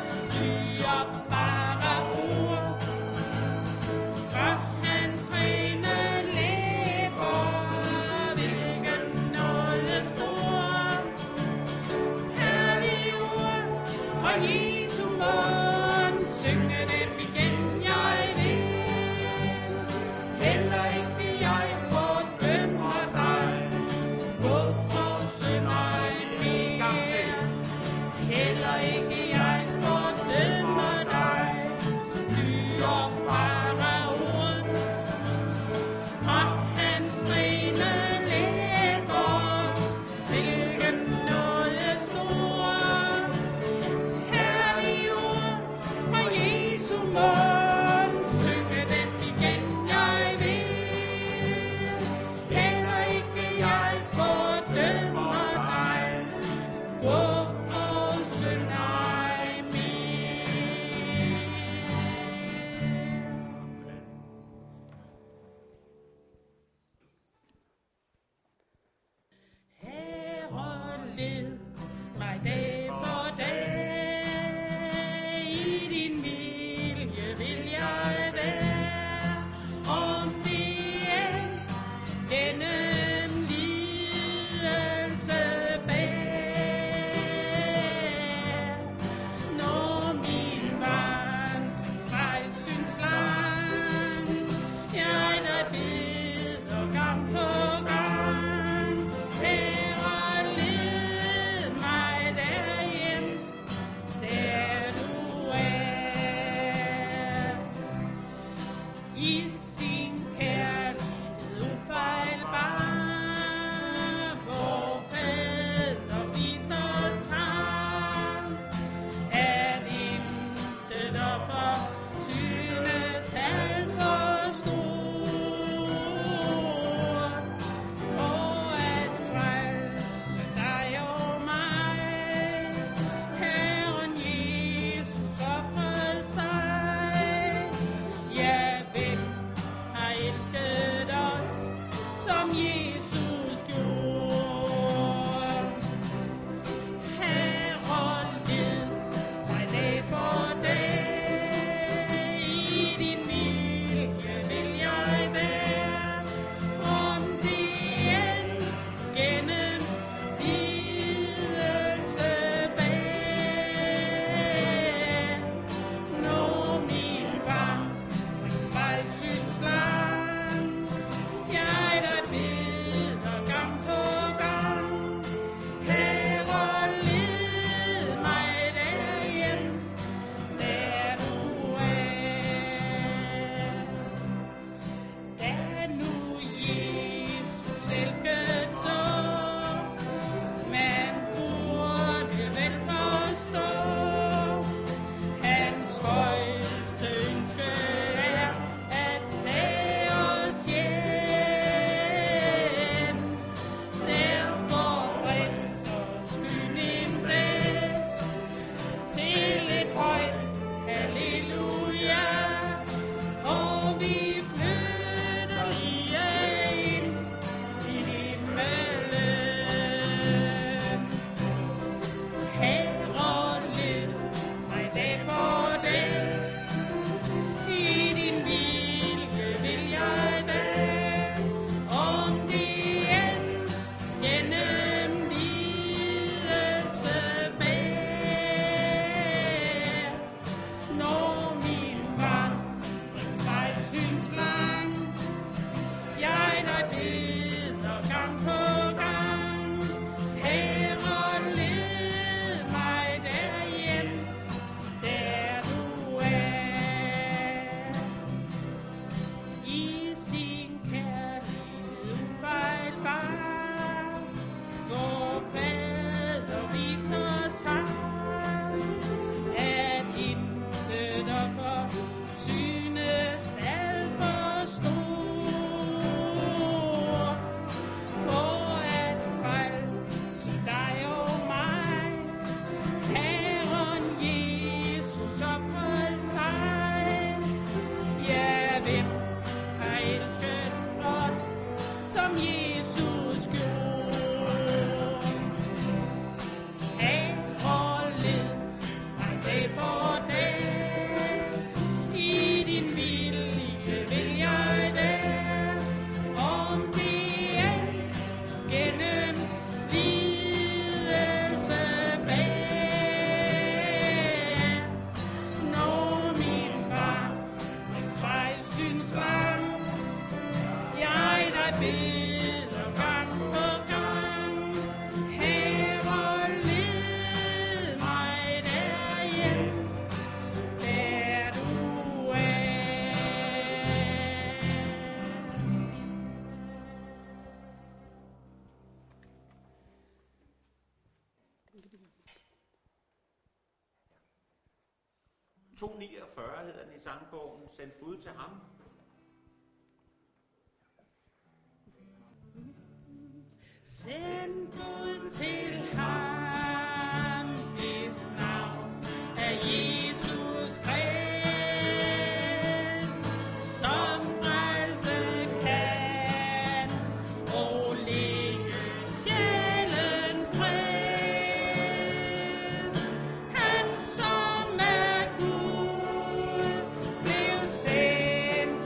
dyrebare ord. Fra hans rene læber, hvilken nåde stor. Herlige ord fra Jesu mund, synge dem igen jeg vil. Heller ikke jeg fordømmer dig, gå og syng mig mere. Heller ikke jeg fordømmer dig, dyrebare ord. Fra hans rene læber, hvilken nåde stor. Herlige ord fra Jesu mund, synge dem igen jeg vil. Heller ikke jeg fordømmer dig, gå og syng ej mere. Herre, led mig dag for dag, i din vilje vil jeg være, om det end gennem lidelse bær. Når min vandringsvej synes lang, jeg dig beder gang på gang. Herre, led mig derhjem, der du er. I sin kærlighed ufejlbar, vor Fader vist os ham, at intet og forsynes alt for stort, for at frelse dig og mig. Herren Jesus ofrede sig, ja, hvem har elsket os, som Jesus gjorde. Herre, led mig dag for dag, i din vilje vil jeg være, om det end gennem lidelse bær. Når min vandringsvej synes lang, jeg dig beder gang på gang. Herre, led mig derhjem, der du er. Da nu Jesus elsket så, man burde vel forstå, hans højeste ønske er at tage dig beder gang på gang. Herre, led mig derhjem, der du er. I sin kærlighed ufejlbar, hvor Fader vist os har, at intet offer synes alt for stort, for at frelse dig og mig. Herren Jesus ofrede sig. Ja, hvem har elsket os, som Jesus gjorde? Herre, led mig dag for dag, i din vilje vil jeg være, om det er gennem lidelse bær. Når min vandringsvej synes lang, jeg dig beder gang på gang. Herre, led mig derhjem, der du er. – 249 hedder den i sangbogen. Send bud til ham. Send bud til ham, hvis navn er Jesus Krist, som frelse kan og lægge sjælens trist. Han som er Gud blev sendt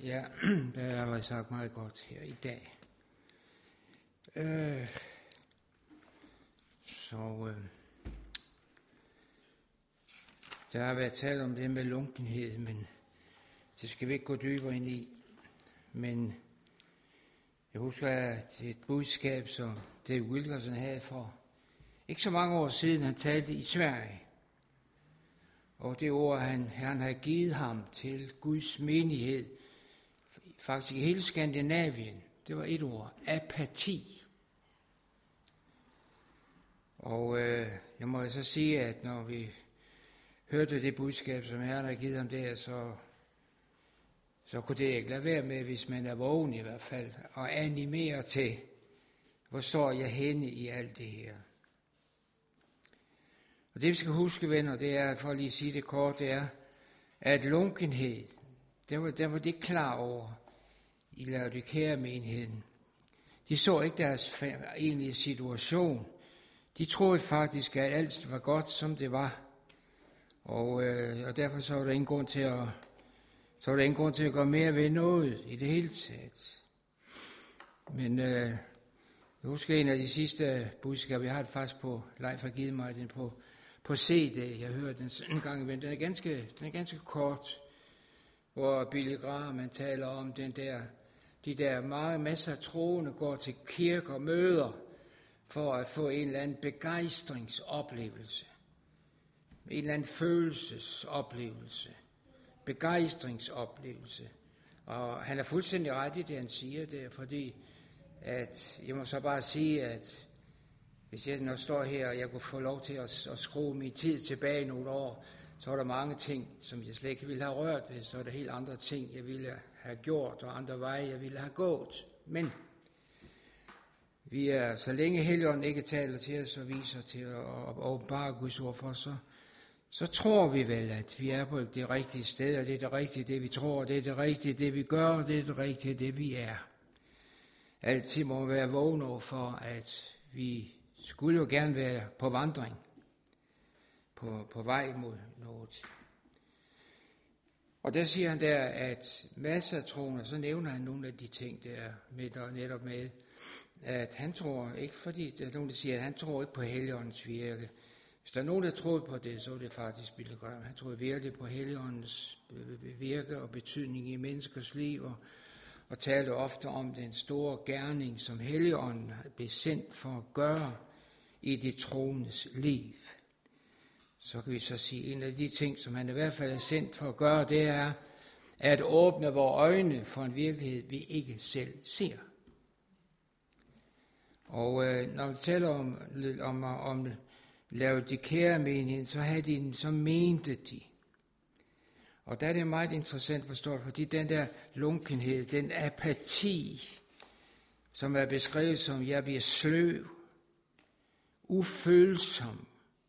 Ja, det har jeg allerede sagt meget godt her i dag. Der har været talt om det med lunkenhed, men det skal vi ikke gå dybere ind i. Men jeg husker, at et budskab, som David Wilkerson havde for ikke så mange år siden, han talte i Sverige. Og det ord, Herren havde givet ham til Guds menighed, faktisk i hele Skandinavien, det var et ord: apati. Og jeg må så sige, at når vi hørte det budskab, som Herren havde givet ham der, så kunne det ikke lade være med, hvis man er vågen i hvert fald, og animere til, hvor står jeg henne i alt det her. Og det vi skal huske, venner, det er, for lige at sige det kort, det er, at lunkenhed, der var det klar over i Laodikea-menigheden. De så ikke deres egentlige situation. De troede faktisk, at alt var godt, som det var. Og derfor så var der ingen grund til at gøre mere ved noget i det hele taget. Men jeg husker en af de sidste budskaber, jeg har det faktisk på, Leif har givet mig den på CD. Jeg hørte den en gang imellem. Den er ganske kort, hvor Billy Graham man taler om de der mange masser af troende går til kirker og møder for at få en eller anden begejstringsoplevelse. En eller anden følelsesoplevelse. Begejstringsoplevelse. Og han er fuldstændig ret i det, han siger der, fordi at jeg må så bare sige, at hvis jeg nu står her, og jeg kunne få lov til at skrue min tid tilbage nogle år, så er der mange ting, som jeg slet ikke ville have rørt ved. Så er der helt andre ting, jeg ville have gjort, og andre veje, jeg ville have gået. Men vi er, så længe Helligånden ikke taler til os og viser til at åbenbare Guds ord for os, så tror vi vel, at vi er på det rigtige sted, og det er det rigtige, det vi tror, det er det rigtige, det vi gør, og det er det rigtige, det vi er. Altid må vi være vågne over for, at vi skulle jo gerne være på vandring, på vej mod noget. Og der siger han der, at masser af troende, så nævner han nogle af de ting der netop med, at han tror ikke, fordi der er nogen, der siger, at han tror ikke på Helligåndens virke. Hvis der er nogen, der troede på det, så er det faktisk Billy Graham. Han troede virkelig på Helligåndens virke og betydning i menneskers liv, og talte ofte om den store gerning, som Helligånden blev sendt for at gøre i de troendes liv. Så kan vi så sige, at en af de ting, som han i hvert fald er sendt for at gøre, det er at åbne vores øjne for en virkelighed, vi ikke selv ser. Og når vi taler om Laodikea-menigheden, så mente de. Og der er det meget interessant forstået, fordi den der lunkenhed, den apati, som er beskrevet som, jeg bliver sløv, ufølsom,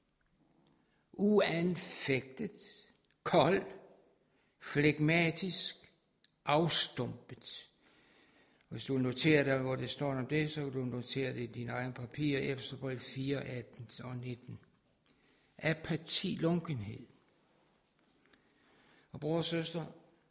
uanfægtet, kold, flegmatisk, afstumpet. Hvis du noterer dig, hvor det står om det, så kan du notere det i dine egne papirer, Efeserbrev 4, 18 og 19. Apati, lunkenhed. Og bror og søster,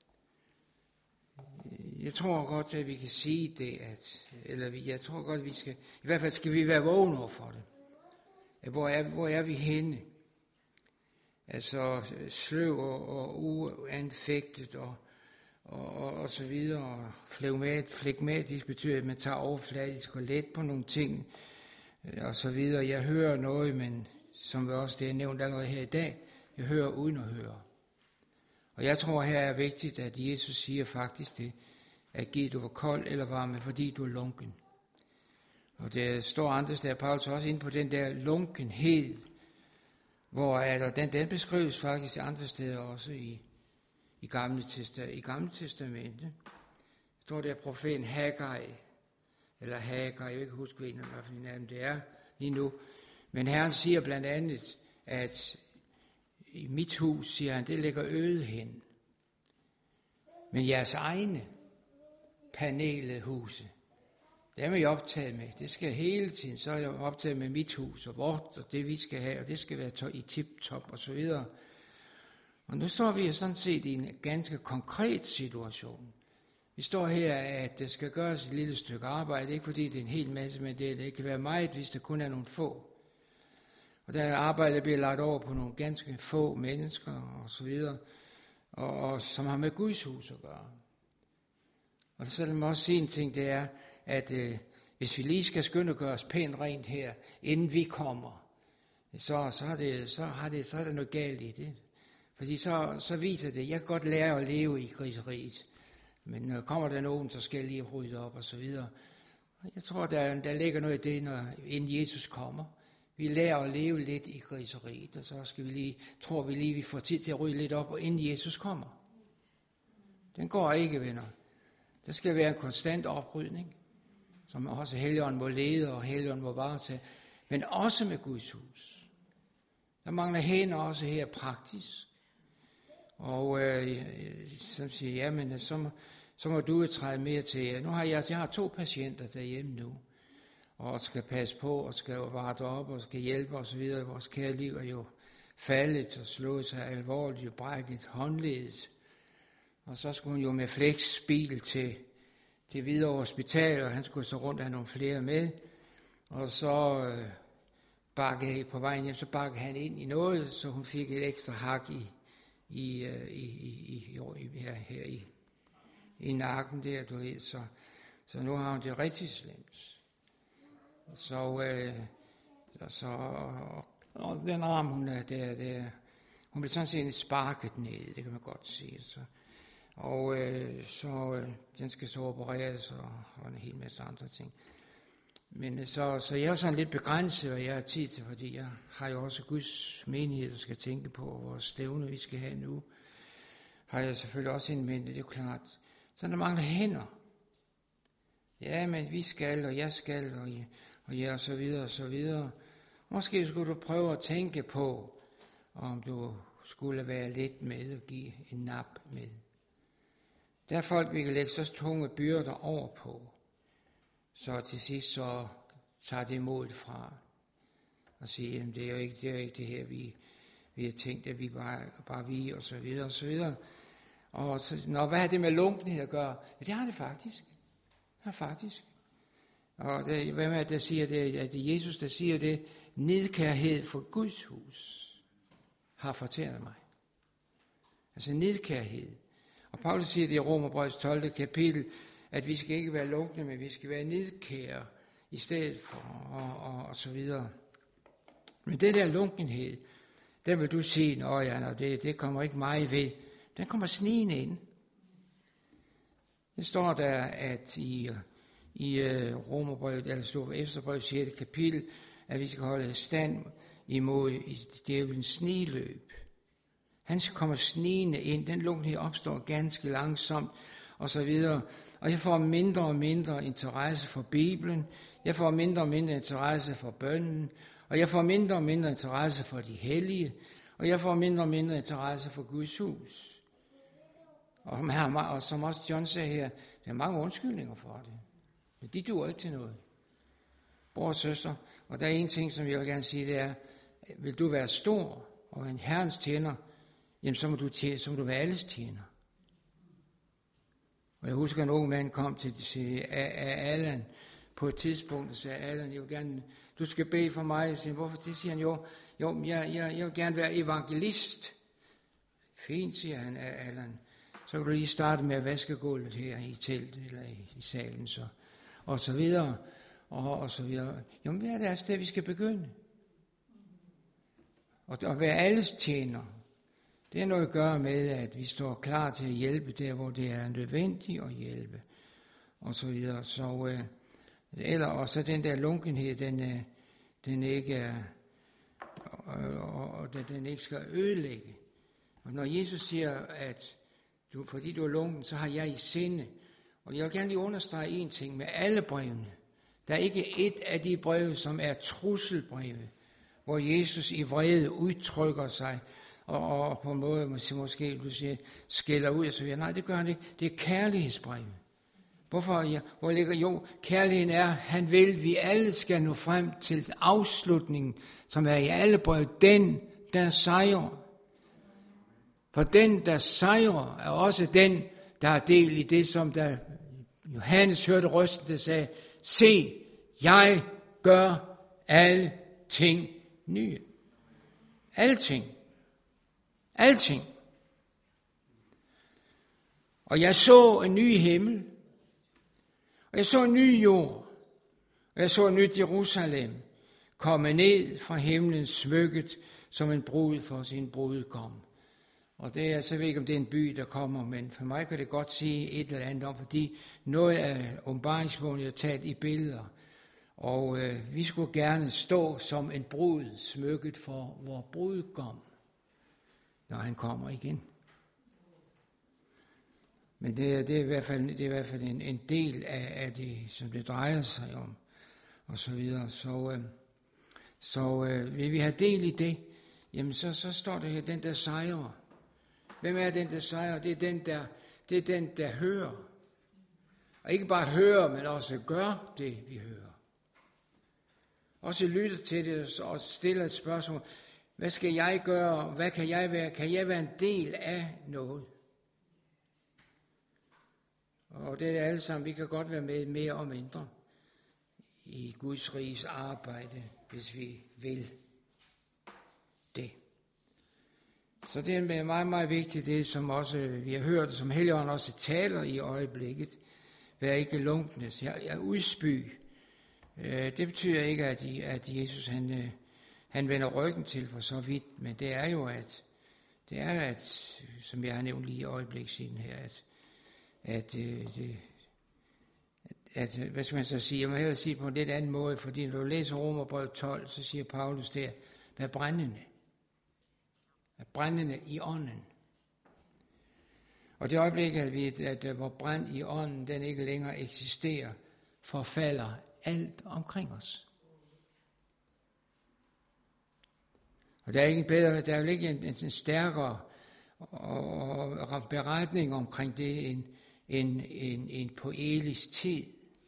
jeg tror godt, at vi kan sige det, jeg tror godt, at vi skal, i hvert fald skal vi være vågne over for det. Hvor er vi henne? Altså sløv og uanfægtet og så videre. Og flegmatisk betyder, at man tager overfladisk og let på nogle ting og så videre. Jeg hører noget, men som også det er nævnt allerede her i dag, jeg hører uden at høre. Og jeg tror her er vigtigt, at Jesus siger faktisk det, at giv du var kold eller varme, fordi du er lunken. Og det står andre steder, Paulus også inde på den der lunkenhed, hvor den beskrives faktisk andre steder også i Gamle Testamente. Der står der profeten Haggai, jeg vil ikke huske, hvad for en af dem det er lige nu. Men Herren siger blandt andet, at i mit hus, siger han, det ligger øde hen. Men jeres egne panelede huse, dem er jeg optaget med. Det skal hele tiden, så er jeg optaget med mit hus og vort, og det vi skal have, og det skal være i tip-top og så videre. Og nu står vi sådan set i en ganske konkret situation. Vi står her, at der skal gøres et lille stykke arbejde, ikke fordi det er en hel masse, men det kan være meget, hvis der kun er nogle få. Og der arbejdet bliver lagt over på nogle ganske få mennesker og så videre, og som har med Guds hus at gøre. Og så vil man også sige en ting, det er, at hvis vi lige skal skynde at gøre os pænt rent her, inden vi kommer, så er der noget galt i det. Fordi så viser det, at jeg kan godt lære at leve i griseriet, men når kommer der nogen, så skal jeg lige rydde op og så videre. Jeg tror, der ligger noget i det, inden Jesus kommer. Vi lærer at leve lidt i griseriet, og så skal vi får tid til at rydde lidt op, og inden Jesus kommer. Den går ikke, venner. Der skal være en konstant oprydning, som også Helligånden må lede, og Helligånden må varetage, men også med Guds hus. Der mangler hænder også her praktisk. Og så siger jeg, men så må du træde mere til. Nu har jeg har 2 patienter derhjemme nu, og skal passe på, og skal varte op, og skal hjælpe os videre. Vores kære liv er jo faldet og slået sig alvorligt, jo brækket håndledet. Og så skulle hun jo med Flexbil til Hvidovre Hospital, og han skulle så rundt have nogle flere med. Og så på vejen hjem, så bakkede han ind i noget, så hun fik et ekstra hak i nakken der, du ved. Så nu har hun det rigtig slemt. Og den arm, hun er der, hun blev sådan set sparket ned, det kan man godt sige. Den skal så opereres og en hel masse andre ting. Men så jeg er sådan lidt begrænset, hvad jeg har tid til, fordi jeg har jo også Guds menighed, der skal tænke på, og vores stævne, vi skal have nu, har jeg selvfølgelig også en mente, det er jo klart. Så der mangler hænder. Ja, men vi skal, og jeg skal, og ja, og så videre, og så videre. Måske skulle du prøve at tænke på, om du skulle være lidt med og give en nap med. Der er folk, vi kan lægge så tunge byrder over på, så til sidst så tager det mod fra og siger, jamen det er jo ikke det her, vi har tænkt, at vi bare vi, og så videre, og så videre. Og så, hvad har det med lunkenhed at gøre? Ja, det har det faktisk. Og hvem er det, der siger det? Ja, det er Jesus, der siger det. Nidkærhed for Guds hus har fortæret mig. Altså nidkærhed. Og Paulus siger det i Romerbrevets 12. kapitel, at vi skal ikke være lunkne, men vi skal være nidkære i stedet for, og så videre. Men det der lunkenhed, den vil du sige, det kommer ikke mig ved. Den kommer snigende ind. Det står der, at i Romerbrevet, eller står Efterbrevet 6. kapitel, at vi skal holde stand imod djævelens snigløb. Han skal komme snigende ind. Den lunkenhed opstår ganske langsomt, og så videre. Og jeg får mindre og mindre interesse for Bibelen. Jeg får mindre og mindre interesse for bønnen. Og jeg får mindre og mindre interesse for de hellige. Og jeg får mindre og mindre interesse for Guds hus. Og som også John sagde her, der er mange undskyldninger for det. Men de duer ikke til noget. Bror og søster, og der er en ting, som jeg vil gerne sige, det er, vil du være stor og være en herrens tjener, jamen så må du være alles tjener. Og jeg husker, en ung mand kom til Allan på et tidspunkt, og sagde, Allan, jeg vil gerne, du skal bede for mig. Jeg siger, hvorfor det? Siger han, jo, jeg vil gerne være evangelist. Fint, siger han, Allan. Så kan du lige starte med at vaske gulvet her i teltet, eller i salen, og så videre, og så videre. Jo, men hvad er det altså, vi skal begynde? Og at være alles tjener, det er noget at gøre med, at vi står klar til at hjælpe der, hvor det er nødvendigt at hjælpe, og så videre. Og så den der lunkenhed, den ikke er, og den ikke skal ødelægge. Og når Jesus siger, at fordi du er lunken, så har jeg i sinde. Og jeg vil gerne lige understrege en ting med alle brevene. Der er ikke et af de breve, som er trusselbreve, hvor Jesus i vrede udtrykker sig, og på en måde måske du siger, skælder ud og så videre. Nej, det gør han ikke. Det er kærlighedsbreve. Hvorfor? Hvor ligger jo? Kærligheden er, han vil, vi alle skal nå frem til afslutningen, som er i alle breve. Den, der sejrer. For den, der sejrer, er også den, der har del i det, som der Johannes hørte røsten, der sagde, se, jeg gør alle ting nye. Alting. Alting. Og jeg så en ny himmel, og jeg så en ny jord, og jeg så et nyt Jerusalem komme ned fra himlen smykket som en brud for sin brudgom. Og det er, så ved jeg ikke, om det er en by, der kommer, men for mig kan det godt sige et eller andet om, fordi noget af åbenbaringsbogen er taget i billeder. Og vi skulle gerne stå som en brud smykket for vor brudgom, når han kommer igen. Men det er i hvert fald en del af det, som det drejer sig om, og så videre. Så vil vi have del i det, jamen så står der her, den der sejrer. Hvem er den der sejrer? Det er den, der hører. Og ikke bare hører, men også gør det, vi hører. Også lytter til det og stiller et spørgsmål. Hvad skal jeg gøre? Hvad kan jeg være? Kan jeg være en del af noget? Og det er alle sammen. Vi kan godt være med mere og mindre i Guds riges arbejde, hvis vi vil det. Så det er meget, meget vigtigt, det som også vi har hørt, som Helligånden også taler i øjeblikket. Vær ikke lunkne. Jeg udspy. Det betyder ikke, at Jesus han vender ryggen til for så vidt, men det er jo, at som jeg har nævnt lige i øjeblik siden her, at hvad skal man så sige? Jeg må hellere sige på en lidt anden måde, fordi når du læser Romerbrevet 12, så siger Paulus der, vær brændende. Vær brændende i ånden. Og det øjeblik, at hvor brand i ånden, den ikke længere eksisterer, forfalder alt omkring os. Og der er jo ikke en stærkere beretning omkring det, end på Elis tid.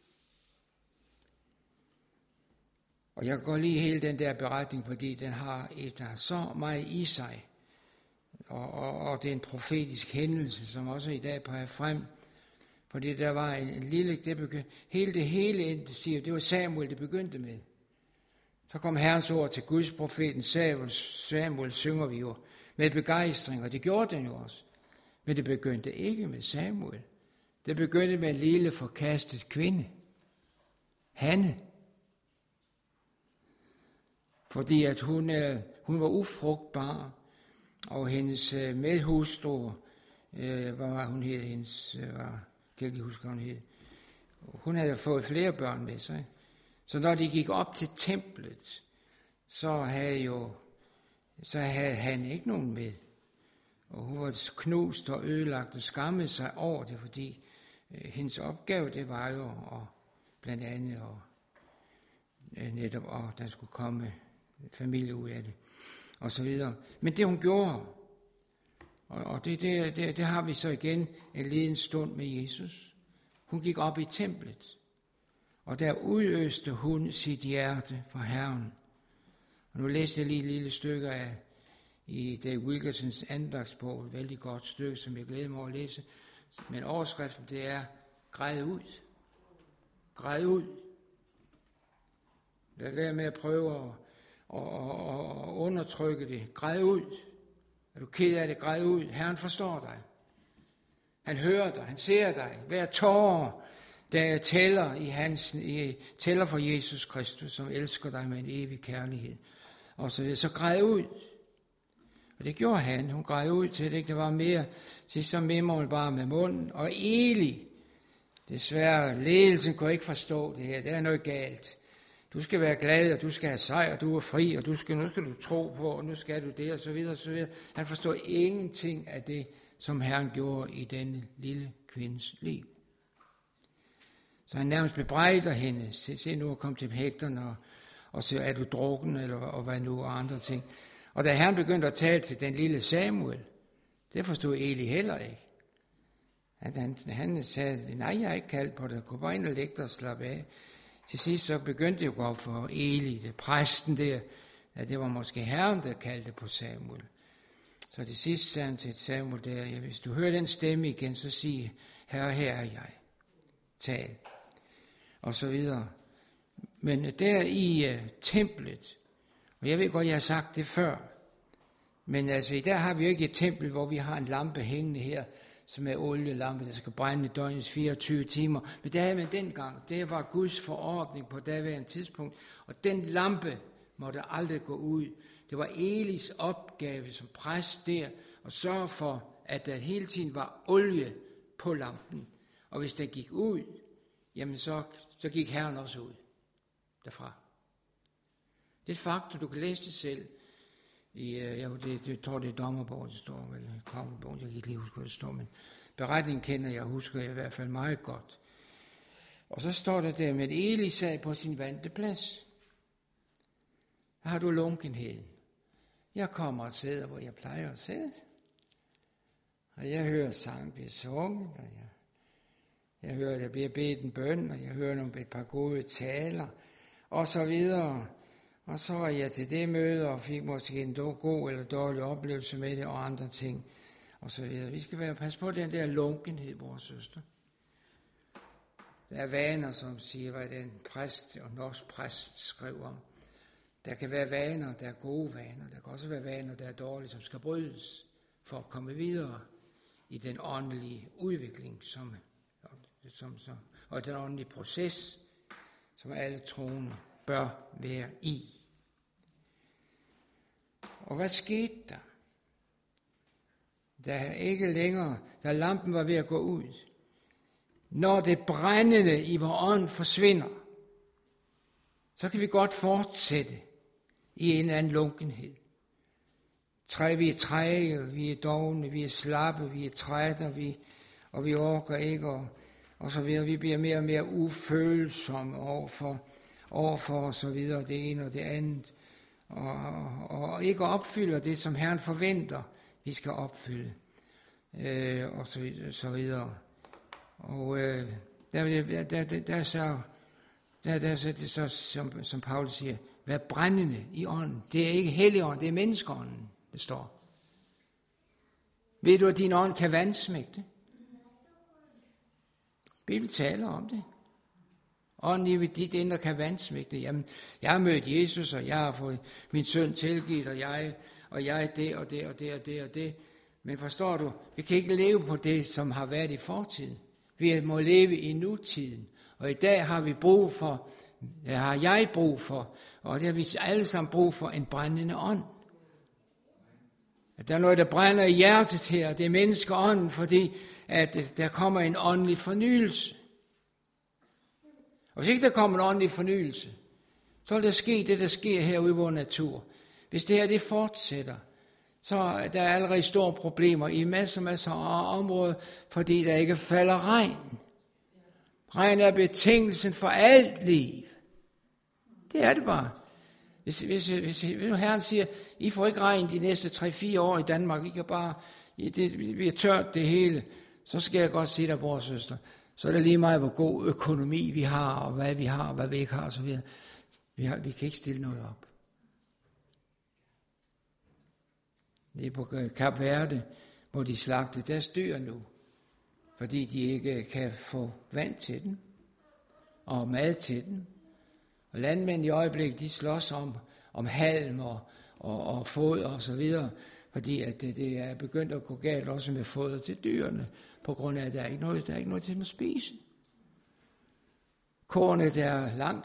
Og jeg kan godt lide hele den der beretning, fordi den har så meget i sig. Og det er en profetisk hændelse, som også i dag peger frem. Fordi der var en lille, hele siger, det var Samuel, det begyndte med. Så kom Herrens ord til Guds profeten Samuel synger vi jo med begejstring, og det gjorde den jo også. Men det begyndte ikke med Samuel. Det begyndte med en lille forkastet kvinde. Hanne. Fordi at hun var ufrugtbar, og hendes medhustru, hvad var hun hed, kan jeg ikke huske, hvad hun hed. Hun havde fået flere børn med sig. Så når de gik op til templet, så havde han ikke nogen med. Og hun var knust og ødelagt og skammede sig over det, fordi hendes opgave, det var jo blandt andet netop, og der skulle komme familie ud af det, og så videre. Men det hun gjorde, og det har vi så igen en lille stund med Jesus. Hun gik op i templet, og der udøste hun sit hjerte for Herren. Og nu læste jeg lige et lille stykke af i Dave Wilkersons andagsbog, et vældig godt stykke, som jeg glæder mig over at læse. Men overskriften, det er, græd ud. Græd ud. Lad være med at prøve at undertrykke det. Græd ud. Er du ked af det, græd ud. Herren forstår dig. Han hører dig, han ser dig. Hver tårer, der tæller for Jesus Kristus, som elsker dig med en evig kærlighed. Og så græd ud. Og det gjorde han. Hun græd ud til det ikke. Der var mere. Så mimmer hun bare med munden. Og Eli, desværre, ledelsen kunne ikke forstå det her. Det er noget galt. Du skal være glad, og du skal have sejr, og du er fri, og nu skal du tro på, og nu skal du det, og så videre, og så videre. Han forstod ingenting af det, som Herren gjorde i denne lille kvindes liv. Så han nærmest bebrejder hende. Se nu at komme til hægterne, og så er du drukken, og hvad nu, og andre ting. Og da Herren begyndte at tale til den lille Samuel, det forstod Eli heller ikke. Han sagde, nej, jeg er ikke kaldt på det. Gå bare ind og læg dig og slap af. Til sidst så begyndte det jo at gå op for Eli, det præsten der, at det var måske Herren, der kaldte på Samuel. Så det sidste sagde han til Samuel der, ja, hvis du hører den stemme igen, så sig, Herre, her er jeg. Tal. Og så videre. Men der i templet, og jeg ved godt, jeg har sagt det før, men altså i dag har vi jo ikke et tempel, hvor vi har en lampe hængende her, som er olielampe, der skal brænde døgnets 24 timer. Men det havde man dengang. Det var Guds forordning på daværende tidspunkt. Og den lampe måtte aldrig gå ud. Det var Elis opgave som præst der, at sørge for, at der hele tiden var olie på lampen. Og hvis den gik ud, jamen så gik Herren også ud derfra. Det er et faktum, du kan læse det selv. Jeg tror, det er dommerbogen, det står, vel, kongerbogen, jeg kan ikke lige huske, hvad det står, men beretningen kender jeg, husker jeg i hvert fald meget godt. Og så står der, men Eli sad på sin vante plads. Der har du lunkenheden. Jeg kommer og sidder, hvor jeg plejer at sidde. Og jeg hører sang bliver sunget, og jeg hører, der bliver bedt en bøn, og jeg hører et par gode taler, og så videre. Og så var jeg til det møde, og fik måske en god eller dårlig oplevelse med det, og andre ting, og så videre. Vi skal passe på den der lunkenhed, vores søster. Der er vaner, som siger, hvad den præst og norsk præst skrev om. Der kan være vaner, der er gode vaner. Der kan også være vaner, der er dårlige, som skal brydes for at komme videre i den åndelige udvikling, og den åndelige proces, som alle troende bør være i. Og hvad skete der? Da lampen var ved at gå ud, når det brændende i vor ånd forsvinder, så kan vi godt fortsætte i en anden lunkenhed. Vi er træge, vi er dovne, vi er slappe, vi er trætte, og vi orker ikke, og så videre. Vi bliver mere og mere ufølsomme overfor og så videre, det ene og det andet, og ikke opfylder det, som Herren forventer, vi skal opfylde, og så videre. Og der er det så, som Paulus siger, vær brændende i ånden. Det er ikke helligånden, det er menneskeånden, det står. Ved du, at din ånd kan vandsmægte? Bibelen taler om det. Ånden i dit indre kan vandsmægte. Jamen, jeg har mødt Jesus, og jeg har fået min søn tilgivet, og jeg det, og det, og det, og det, og det. Men forstår du, vi kan ikke leve på det, som har været i fortiden. Vi må leve i nutiden. Og i dag har jeg brug for, og det har vi alle sammen brug for, en brændende ånd. At der er noget, der brænder i hjertet her, og det er menneskeånden, fordi at der kommer en åndelig fornyelse. Og hvis ikke der kommer en åndelig fornyelse, så vil der ske det, der sker herude i vores natur. Hvis det her det fortsætter, så er der allerede store problemer i masser af områder, fordi der ikke falder regn. Regn er betingelsen for alt liv. Det er det bare. Hvis Herren siger, I får ikke regn de næste 3-4 år i Danmark, I kan bare, vi har tørt det hele, så skal jeg godt sige dig, bror og søster, så er det lige meget, hvor god økonomi vi har, og hvad vi har, og hvad vi ikke har, og så videre. Vi kan ikke stille noget op. Det er på Kap Verde, hvor de slagte deres dyr nu, fordi de ikke kan få vand til den, og mad til den. Og landmænd i øjeblikket, de slås om halm og foder og så videre, fordi at det er begyndt at gå galt også med foder til dyrene, på grund af, at der er ikke noget til at spise. Kornet er langt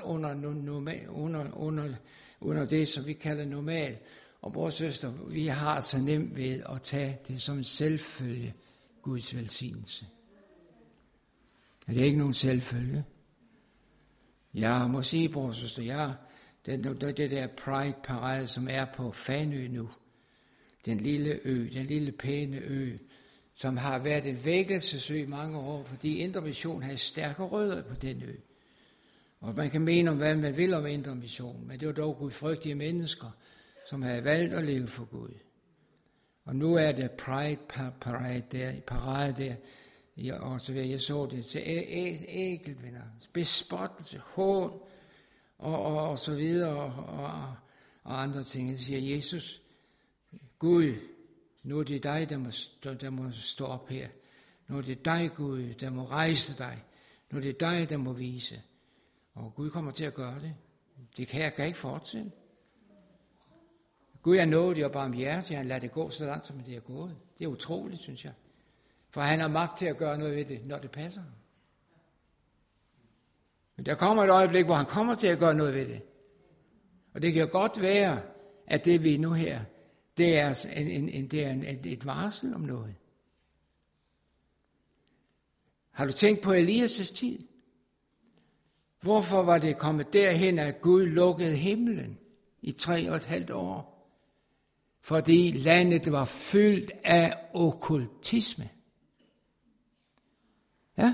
under det, som vi kalder normal. Og vores søster, vi har så nemt ved at tage det som en selvfølge, Guds velsignelse. Er det ikke nogen selvfølge? Jeg må sige, bror søster, det der Pride-parade, som er på Fanø nu, den lille pæne ø, som har været en vækkelsesø i mange år, fordi Indre Mission har stærke rødder på den ø. Og man kan mene om, hvad man vil om Indre Mission, men det var dog gudfrygtige mennesker, som havde valgt at leve for Gud. Og nu er der Pride-parade der, og så jeg så det til ækelvinder, bespottelse, hån, og så videre, og andre ting. Jeg siger, Jesus, Gud, nu er det dig, der må stå op her. Nu er det dig, Gud, der må rejse dig. Nu er det dig, der må vise. Og Gud kommer til at gøre det. Det kan ikke fortsætte. Gud er nådig og barmhjertig, han lader det gå så langt, som det er gået. Det er utroligt, synes jeg. For han har magt til at gøre noget ved det, når det passer. Men der kommer et øjeblik, hvor han kommer til at gøre noget ved det. Og det kan godt være, at det vi nu her, det er et varsel om noget. Har du tænkt på Elias' tid? Hvorfor var det kommet derhen, at Gud lukkede himlen i 3,5 år? Fordi landet var fyldt af okkultisme. Ja.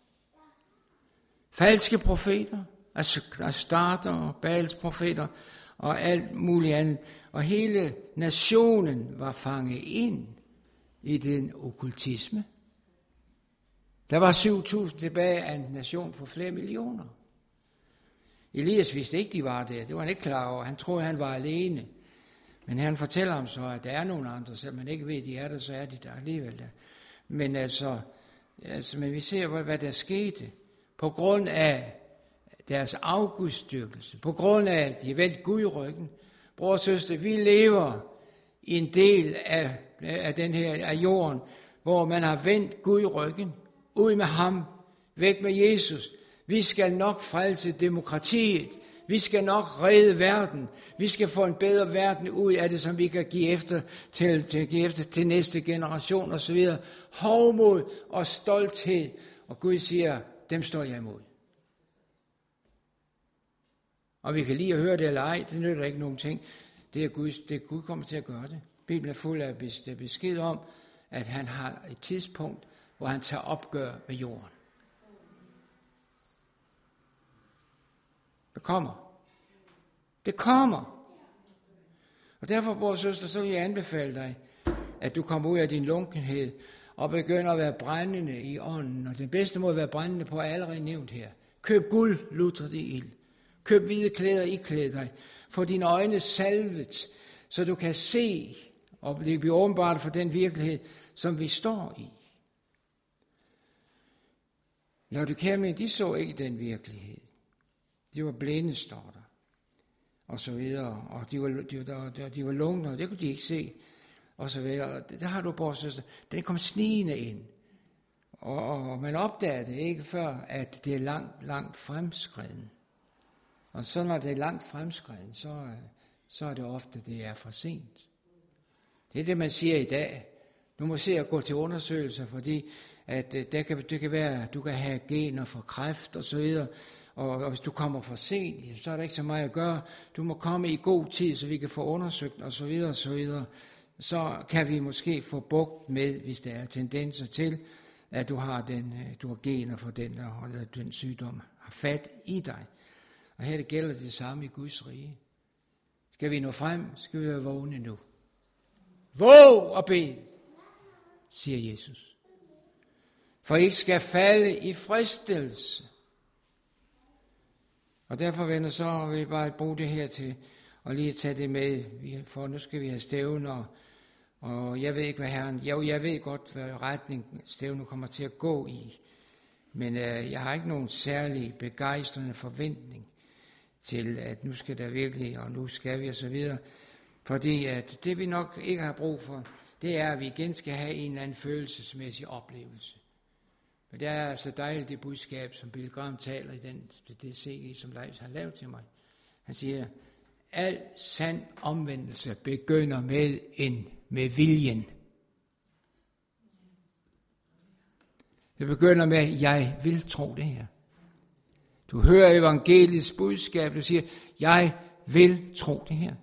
Falske profeter, Astarter og Baals profeter og alt muligt andet. Og hele nationen var fanget ind i den okkultisme. Der var 7.000 tilbage af en nation på flere millioner. Elias vidste ikke, de var der. Det var han ikke klar over. Han troede, han var alene. Men han fortæller ham så, at der er nogle andre, selvom man ikke ved, de er der, så er de der alligevel der. Men men vi ser, hvad der skete. På grund af deres afgudstyrkelse, på grund af, at de vendte Gud i ryggen. Bror og søster, vi lever i en del af den her af jorden, hvor man har vendt Gud i ryggen. Ud med ham, væk med Jesus. Vi skal nok frelse demokratiet. Vi skal nok redde verden. Vi skal få en bedre verden ud af det, som vi kan give efter til næste generation osv. Hovmod og stolthed. Og Gud siger, dem står jeg imod. Og vi kan lige høre det eller ej, det nytter ikke nogen ting. Det er Gud kommer til at gøre det. Bibelen er fuld af besked om, at han har et tidspunkt, hvor han tager opgør med jorden. Det kommer. Det kommer. Og derfor, bror og søster, så vil jeg anbefale dig, at du kommer ud af din lunkenhed og begynder at være brændende i ånden. Og den bedste måde at være brændende på er allerede nævnt her. Køb guld, lutret i ild. Køb hvide klæder, iklæd dig. Få dine øjne salvet, så du kan se, og det bliver åbenbart for den virkelighed, som vi står i. Laodikeerne, de så ikke den virkelighed. De var blinde, står der, og så videre, og de var lugne, og det kunne de ikke se, og så videre. Og der har du, bror og søster, den kom snigende ind, og man opdager det ikke før, at det er langt fremskreden. Og så når det er langt fremskreden, så er det ofte, det er for sent. Det er det, man siger i dag. Du må se at gå til undersøgelser, fordi at det kan være, at du kan have gener for kræft og så videre, og hvis du kommer for sent, så er der ikke så meget at gøre. Du må komme i god tid, så vi kan få undersøgt og så videre og så videre. Så kan vi måske få bugt med, hvis der er tendenser til, at du har gener for den, eller den sygdom har fat i dig. Og her det gælder det samme i Guds rige. Skal vi nå frem, skal vi være vågne nu. Våg og bed, siger Jesus. For I ikke skal falde i fristelse. Og derfor, venner, så vil jeg bare bruge det her til at lige tage det med, for nu skal vi have stævner, og jeg ved ikke, hvad Herren, jeg ved godt, hvad retning stævner kommer til at gå i, men jeg har ikke nogen særlig begejstrende forventning til, at nu skal der virkelig, og nu skal vi og så videre, fordi at det vi nok ikke har brug for, det er, at vi igen skal have en eller anden følelsesmæssig oplevelse. Men det er altså dejligt det budskab, som Billy Graham taler i det CD, som Leif har lavet til mig. Han siger, al sand omvendelse begynder med viljen. Det begynder med, at jeg vil tro det her. Du hører evangeliets budskab, du siger, jeg vil tro det her.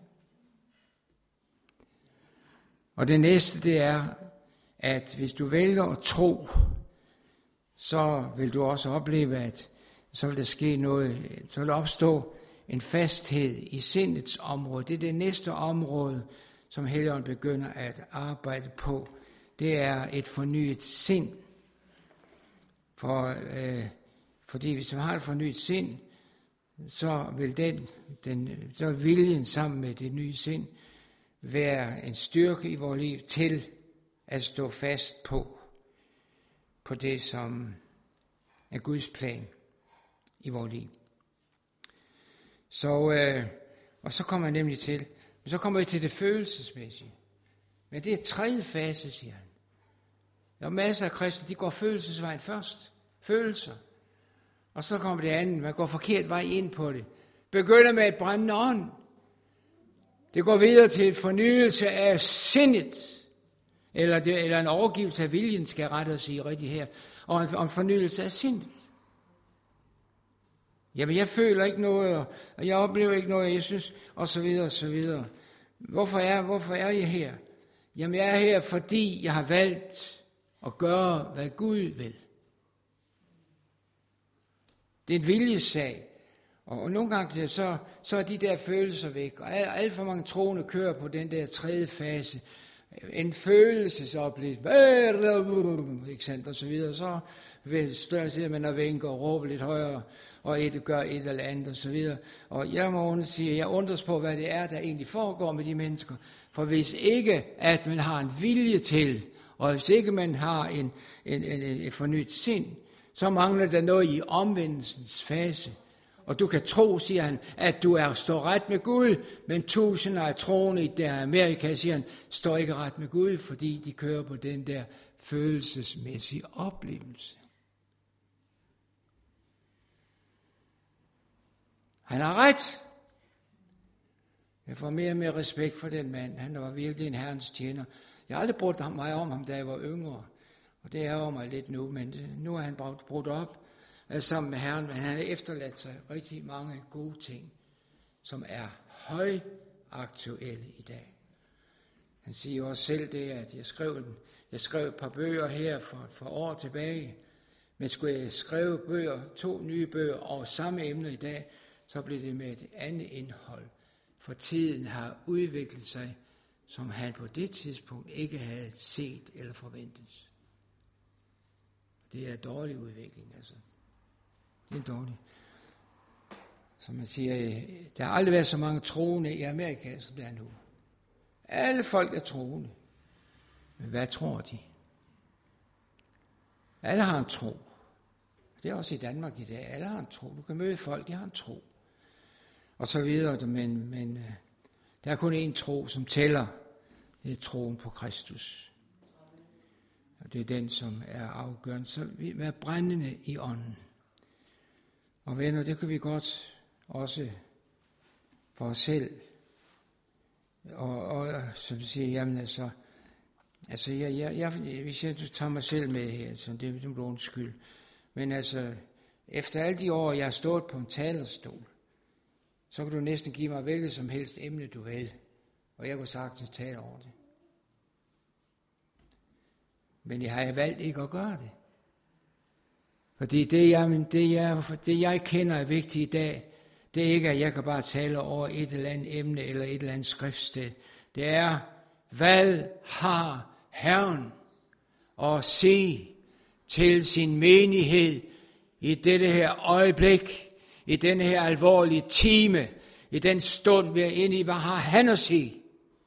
Og det næste, det er, at hvis du vælger at tro, så vil du også opleve, at så vil der ske noget, så vil der opstå en fasthed i sindets område. Det er det næste område, som Helligånden begynder at arbejde på. Det er et fornyet sind. Fordi hvis man har et fornyet sind, så vil så viljen sammen med det nye sind være en styrke i vores liv til at stå fast på det, som er Guds plan i vores liv. Så, og så kommer jeg nemlig til, så kommer jeg til det følelsesmæssige. Men det er tredje fase, siger han. Der er masser af kristne, de går følelsesvejen først. Følelser. Og så kommer det andet, man går forkert vej ind på det. Begynder med et brændende ånd. Det går videre til fornyelse af sindet. Eller en overgivelse af viljen, skal jeg rette at sige rigtigt her. Og en fornyelse af sindet. Jamen, jeg føler ikke noget, og jeg oplever ikke noget, jeg synes, og så videre, og så videre. Hvorfor er jeg her? Jamen, jeg er her, fordi jeg har valgt at gøre, hvad Gud vil. Det er en viljesag. Og nogle gange så er de der følelser væk. Og alt for mange troende kører på den der tredje fase. En følelsesoplevelse. Ikke sandt, og så videre. Så sidder man og vinker og råber lidt højere. Og gør et eller andet, og så videre. Og jeg undres på, hvad det er, der egentlig foregår med de mennesker. For hvis ikke, at man har en vilje til, og hvis ikke man har en fornyet sind, så mangler der noget i omvendelsens fase. Og du kan tro, siger han, at du står ret med Gud, men tusinder af troende i der Amerika, siger han, står ikke ret med Gud, fordi de kører på den der følelsesmæssige oplevelse. Han har ret. Jeg får mere og mere respekt for den mand. Han var virkelig en herrens tjener. Jeg har aldrig brugt mig om ham, da jeg var yngre. Og det er jo mig lidt nu, men nu er han brudt op sammen med Herren. Men han har efterladt sig rigtig mange gode ting, som er højaktuelle i dag. Han siger også selv det, at jeg skrev et par bøger her for år tilbage. Men skulle jeg skrive 2 nye bøger over samme emner i dag, så blev det med et andet indhold. For tiden har udviklet sig, som han på det tidspunkt ikke havde set eller forventet. Det er dårlig udvikling, altså. Det er dårligt. Som man siger, der har aldrig været så mange troende i Amerika, som der er nu. Alle folk er troende. Men hvad tror de? Alle har en tro. Det er også i Danmark i dag. Alle har en tro. Du kan møde folk, de har en tro. Og så videre, men der er kun én tro, som tæller. Det er troen på Kristus. Og det er den, som er afgørende. Så vi er brændende i ånden. Og venner, det kan vi godt også for os selv. Og som du siger, jamen altså hvis jeg tager mig selv med her, så det er en skyld. Men altså, efter alle de år, jeg har stået på en talerstol, så kan du næsten give mig hvilket som helst emne, du vil. Og jeg kunne sagtens tale over det. Men jeg har valgt ikke at gøre det. Fordi det jeg kender er vigtigt i dag, det er ikke, at jeg kan bare tale over et eller andet emne eller et eller andet skriftsted. Det er, hvad har Herren at se til sin menighed i dette her øjeblik, i denne her alvorlige time, i den stund, vi er inde i, hvad har han at sige?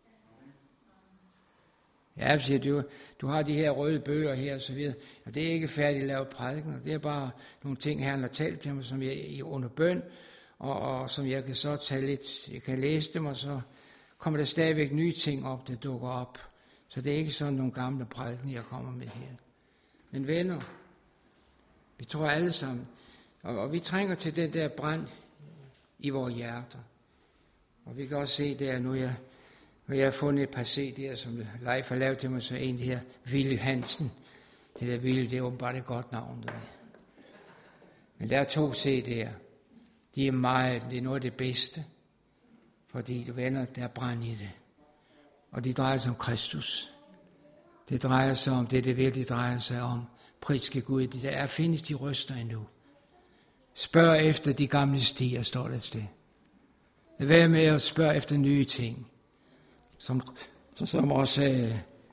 Ja, siger du har de her røde bøger her og så videre, og det er ikke færdigt lavet prædikener, det er bare nogle ting, Herren har talt til mig, som jeg er under bøn, og som jeg kan så tage lidt, jeg kan læse dem, og så kommer der stadigvæk nye ting op, der dukker op. Så det er ikke sådan nogle gamle prædikener, jeg kommer med her. Men venner, vi tror alle sammen, og vi trænger til den der brand i vores hjerter. Og vi kan også se der, nu jeg har fundet et par CD'er, som Leif har lavet til mig, så en her, Ville Hansen. Det der Ville, det er åbenbart et godt navn. Der. Men der er 2 CD'er. Det er noget af det bedste. Fordi du venner, der er brand i det. Og det drejer sig om Kristus. Det drejer sig om det virkelig drejer sig om. Priske Gud, der findes de røster endnu. Spørg efter de gamle stier, står der et sted. Vær med at spørge efter nye ting. Som også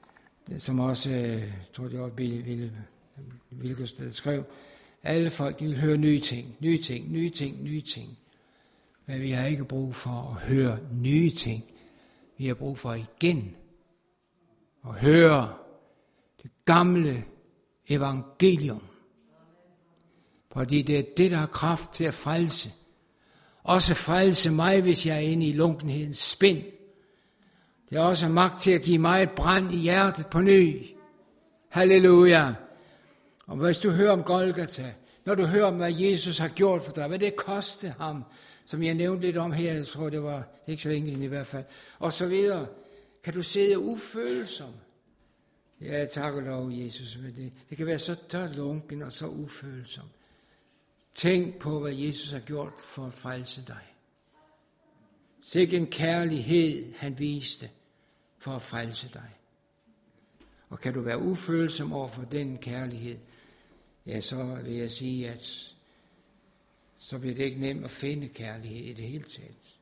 tror jeg, Vilkes, der skrev, alle folk, de vil høre nye ting. Men vi har ikke brug for at høre nye ting. Vi har brug for igen at høre det gamle evangelium. Fordi det er det, der har kraft til at frelse. Også frelse mig, hvis jeg er inde i lunkenhedens spind. Det er også magt til at give mig et brand i hjertet på ny. Halleluja. Og hvis du hører om Golgata, når du hører om, hvad Jesus har gjort for dig, hvad det kostede ham, som jeg nævnte lidt om her, jeg tror det var ikke så længe siden i hvert fald, og så videre, kan du sidde ufølsom. Ja, tak og lov, Jesus, men det kan være så lunken og så ufølsom. Tænk på, hvad Jesus har gjort for at frelse dig. Sikke en kærlighed, han viste for at frelse dig. Og kan du være ufølsom over for den kærlighed, ja, så vil jeg sige, at så bliver det ikke nemt at finde kærlighed i det hele taget.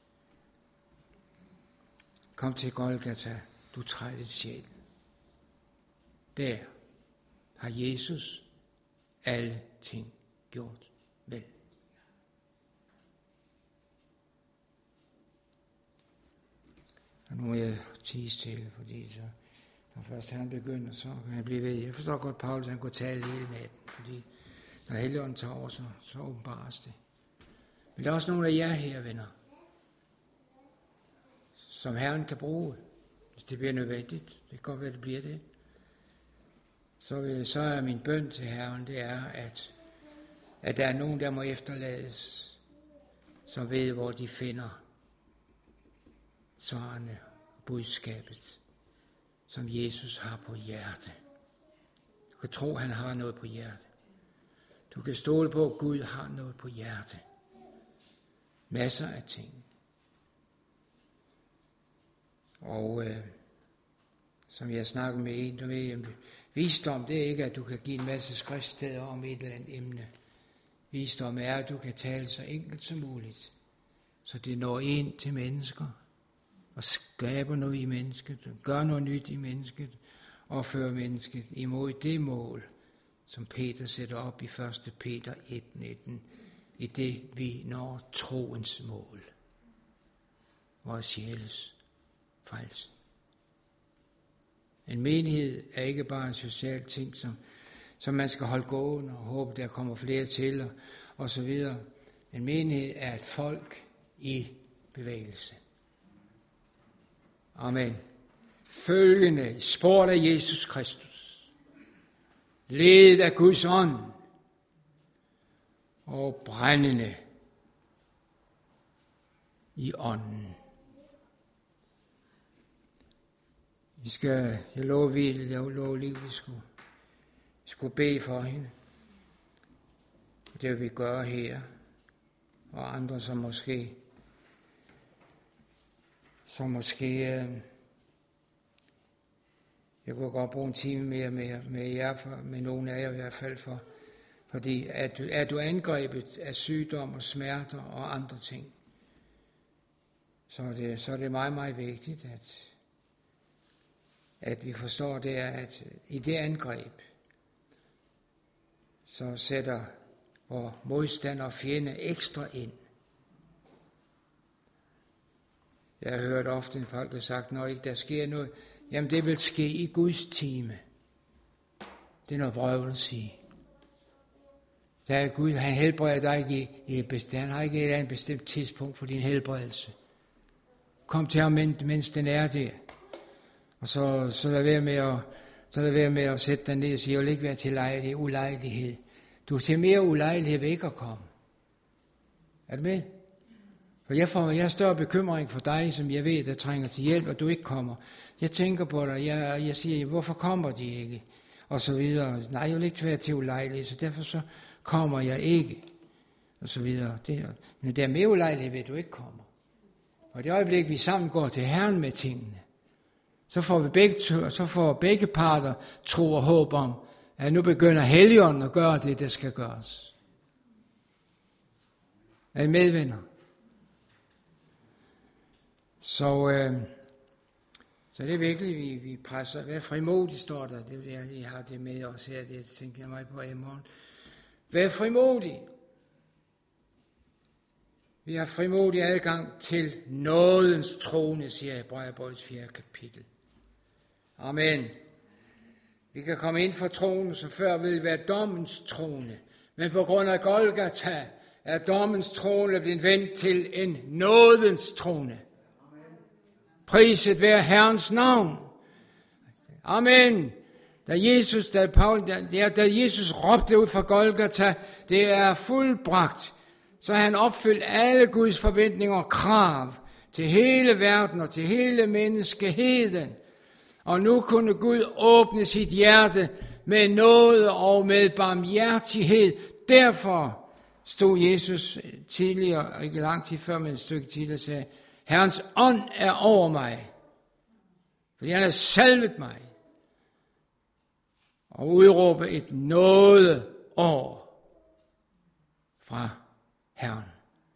Kom til Golgata, du trættet sjæl. Der har Jesus alle ting gjort vel. Og nu må jeg tige stille, fordi så, når først han begynder, så kan han blive ved. Jeg forstår godt, Paulus han kunne tale hele natten, fordi når Helligånden tager over, så åbenbares det. Men der er også nogle af jer her, venner, som Herren kan bruge, hvis det bliver nødvendigt. Det kan godt være, det bliver det. Så er min bøn til Herren, det er, at der er nogen, der må efterlades, som ved, hvor de finder svarene og budskabet, som Jesus har på hjerte. Du kan tro, han har noget på hjerte. Du kan stole på, at Gud har noget på hjerte. Masser af ting. Og som jeg snakker med en, der ved, visdom, det er ikke, at du kan give en masse skriftsteder om et eller andet emne. Visdom er, at du kan tale så enkelt som muligt, så det når ind til mennesker, og skaber noget i mennesket, og gør noget nyt i mennesket, og fører mennesket imod det mål, som Peter sætter op i 1. Peter 1:19, i det vi når troens mål, vores sjæles frelse. En menighed er ikke bare en social ting, som man skal holde gående og håbe, der kommer flere til og så videre. En menighed er et folk i bevægelse. Amen. Følgende spor af Jesus Kristus, ledet af Guds ånd og brændende i ånden. Jeg lover lige, vi skulle bede for hende. Det vil vi gøre her. Og andre, som måske jeg kunne godt bruge en time mere med jer, med nogle af jer i hvert fald, fordi er du angrebet af sygdom og smerter og andre ting, så er det meget, meget vigtigt, at vi forstår det, at i det angreb, så sætter vor modstander og fjende ekstra ind. Jeg har hørt ofte en folk, der har sagt, når ikke der sker noget, jamen det vil ske i Guds time. Det er noget vrøvl at sige. Der er Gud, han helbreder dig ikke i et bestemt, han har ikke et eller andet bestemt tidspunkt for din helbredelse. Kom til ham, mens den er der. Og så lad være med at sætte dig ned og sige, jeg vil ikke være til ulejlighed. Du ser mere ulejlighed ved ikke at komme. Er du med? For jeg har større bekymring for dig, som jeg ved, der trænger til hjælp, og du ikke kommer. Jeg tænker på dig, jeg siger, hvorfor kommer de ikke? Og så videre. Nej, jeg vil ikke være til ulejlighed, så derfor så kommer jeg ikke. Og så videre. Men der er mere ulejlighed ved, at du ikke kommer. Og det øjeblik, vi sammen går til Herren med tingene, så får begge parter tro og håb om, at nu begynder Helligånden at gøre det, der skal gøres. Er I med, venner? Så det er virkelig, vi presser. Vær frimodig, står der. Det er det, jeg har det med os her. Det tænker jeg mig på i morgen. Vær frimodig. Vi har frimodig adgang til nådens trone, siger Hebræerbrevets 4. kapitel. Amen. Vi kan komme ind for tronen, som før ville være dommens trone. Men på grund af Golgata er dommens trone blevet vendt til en nådens trone. Priset være Herrens navn. Amen. Da Jesus råbte ud fra Golgata, det er fuldbragt, så han opfyldt alle Guds forventninger og krav til hele verden og til hele menneskeheden. Og nu kunne Gud åbne sit hjerte med nåde og med barmhjertighed. Derfor stod Jesus tidligere, ikke lang tid før, men et stykke tidligere, sagde, Herrens ånd er over mig, fordi han har salvet mig, og udråbe et nådeår fra Herren.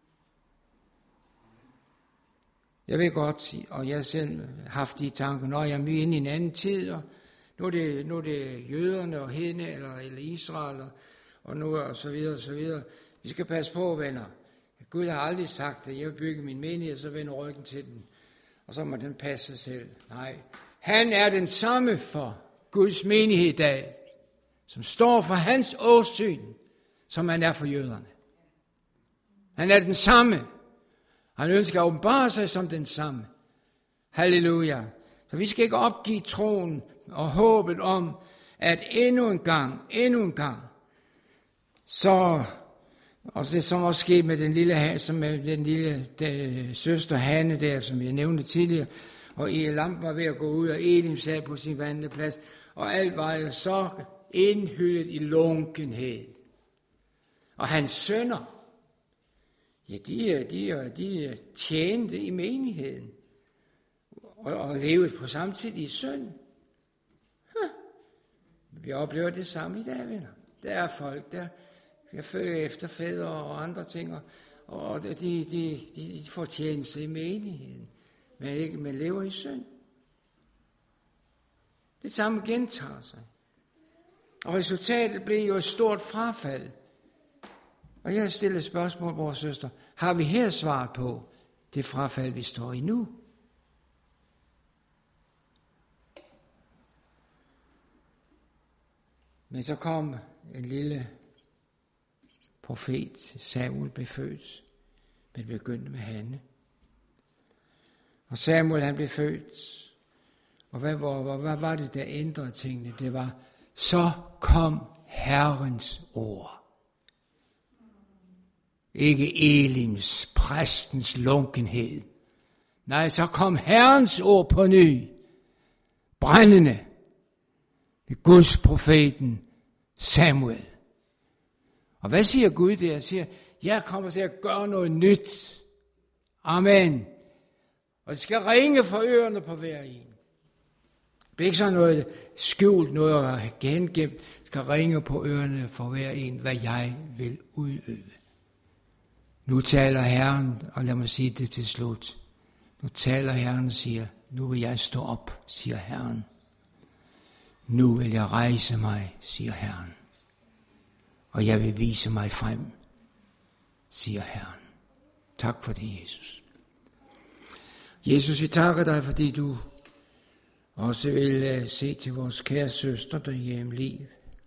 Jeg ved godt, og jeg selv har haft de tanker, når jeg er inde i en anden tid, og nu er det jøderne og hedne, eller Israel, og nu og så videre, og så videre. Vi skal passe på, venner. Gud har aldrig sagt, at jeg vil bygge min menighed, og så vender ryggen til den, og så må den passe sig selv. Nej, han er den samme for Guds menighed i dag, som står for hans åsyn, som han er for jøderne. Han er den samme. Han ønsker at åbenbare sig som den samme. Halleluja. Så vi skal ikke opgive troen og håbet om, at endnu en gang, så, og det som også skete med den lille søster Hanne der, som jeg nævnte tidligere, og Elam var ved at gå ud, og Elim sad på sin vandrende plads, og alt var jo så indhyllet i lunkenhed. Og hans sønner, ja, de tjente i menigheden, og levede på samtidig i synd. Vi oplever det samme i dag, venner. Der er folk, der følger efter fædre og andre ting, og de får tjeneste i menigheden, men lever i synd. Det samme gentager sig. Og resultatet blev jo et stort frafald. Og jeg har stillet spørgsmål, vores søster. Har vi her svaret på det frafald, vi står i nu? Men så kom en lille profet, Samuel, blev født. Men det begyndte med Hanne. Og Samuel, han blev født. Og hvad var det, der ændrede tingene? Det var, så kom Herrens ord. Ikke Elims, præstens lunkenhed. Nej, så kom Herrens ord på ny. Brændende. Ved Guds profeten Samuel. Og hvad siger Gud der? Han siger, jeg kommer til at gøre noget nyt. Amen. Og det skal ringe for ørerne på hver en. Det er ikke sådan noget skjult, noget at gengemt. Det skal ringe på ørerne for hver en, hvad jeg vil udøve. Nu taler Herren, og lad mig sige det til slut. Nu taler Herren og siger, nu vil jeg stå op, siger Herren. Nu vil jeg rejse mig, siger Herren. Og jeg vil vise mig frem, siger Herren. Tak for det, Jesus. Jesus, vi takker dig, fordi du også vil se til vores kære søster derhjemme liv.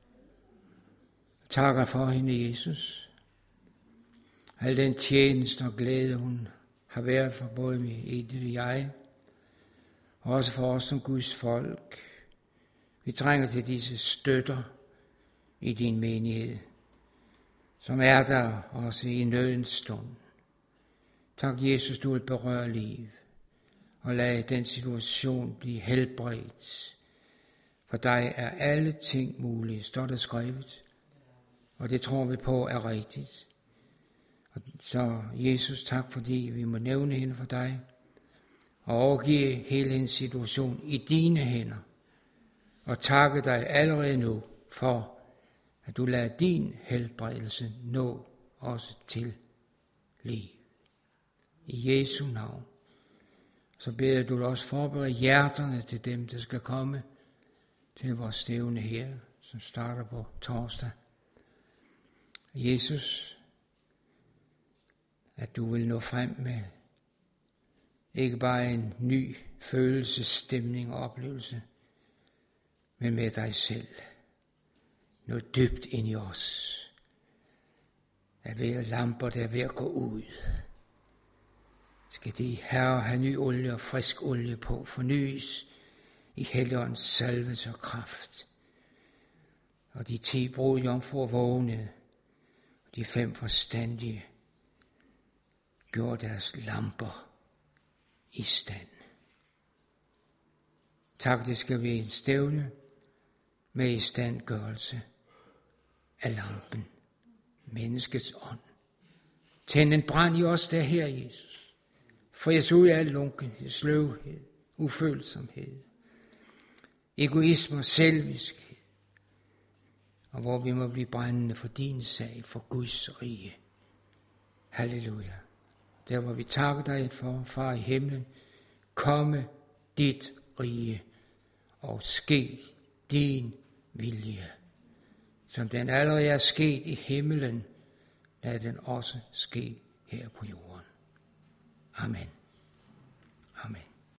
Takker for hende, Jesus. Al den tjeneste og glæde, hun har været for både Edith og jeg, og også for os som Guds folk. Vi trænger til disse støtter i din menighed, som er der også i nødens stund. Tak, Jesus, du vil berøre liv, og lad den situation blive helbredt. For dig er alle ting mulige, står der skrevet, og det tror vi på er rigtigt. Så Jesus, tak fordi vi må nævne hende for dig, og overgive hele hendes situation i dine hænder, og takke dig allerede nu for, at du lader din helbredelse nå også til liv. I Jesu navn. Så beder du også forberede hjerterne til dem, der skal komme til vores stævne her, som starter på torsdag. Jesus, at du vil nå frem med ikke bare en ny følelse, stemning og oplevelse, men med dig selv. Nå dybt ind i os. At være lamper, der er ved at gå ud. Skal de Herre have ny olie og frisk olie på, fornyes i Helligåndens salvelse og kraft. Og de 10 brudjomfruer vågnede, og de 5 forstandige gjorde deres lamper i stand. Tak, det skal være en stævne med istandgørelse af lampen, menneskets ånd. Tænd en brand i os, der her, Jesus. Fri os ud af al lunkenhed, sløvhed, ufølsomhed, egoisme og selviskhed, og hvor vi må blive brændende for din sag, for Guds rige. Halleluja. Der hvor vi takker dig for, far i himlen, komme dit rige, og ske din vilje. Som den allerede er sket i himlen, lad den også ske her på jorden. Amen. Amen.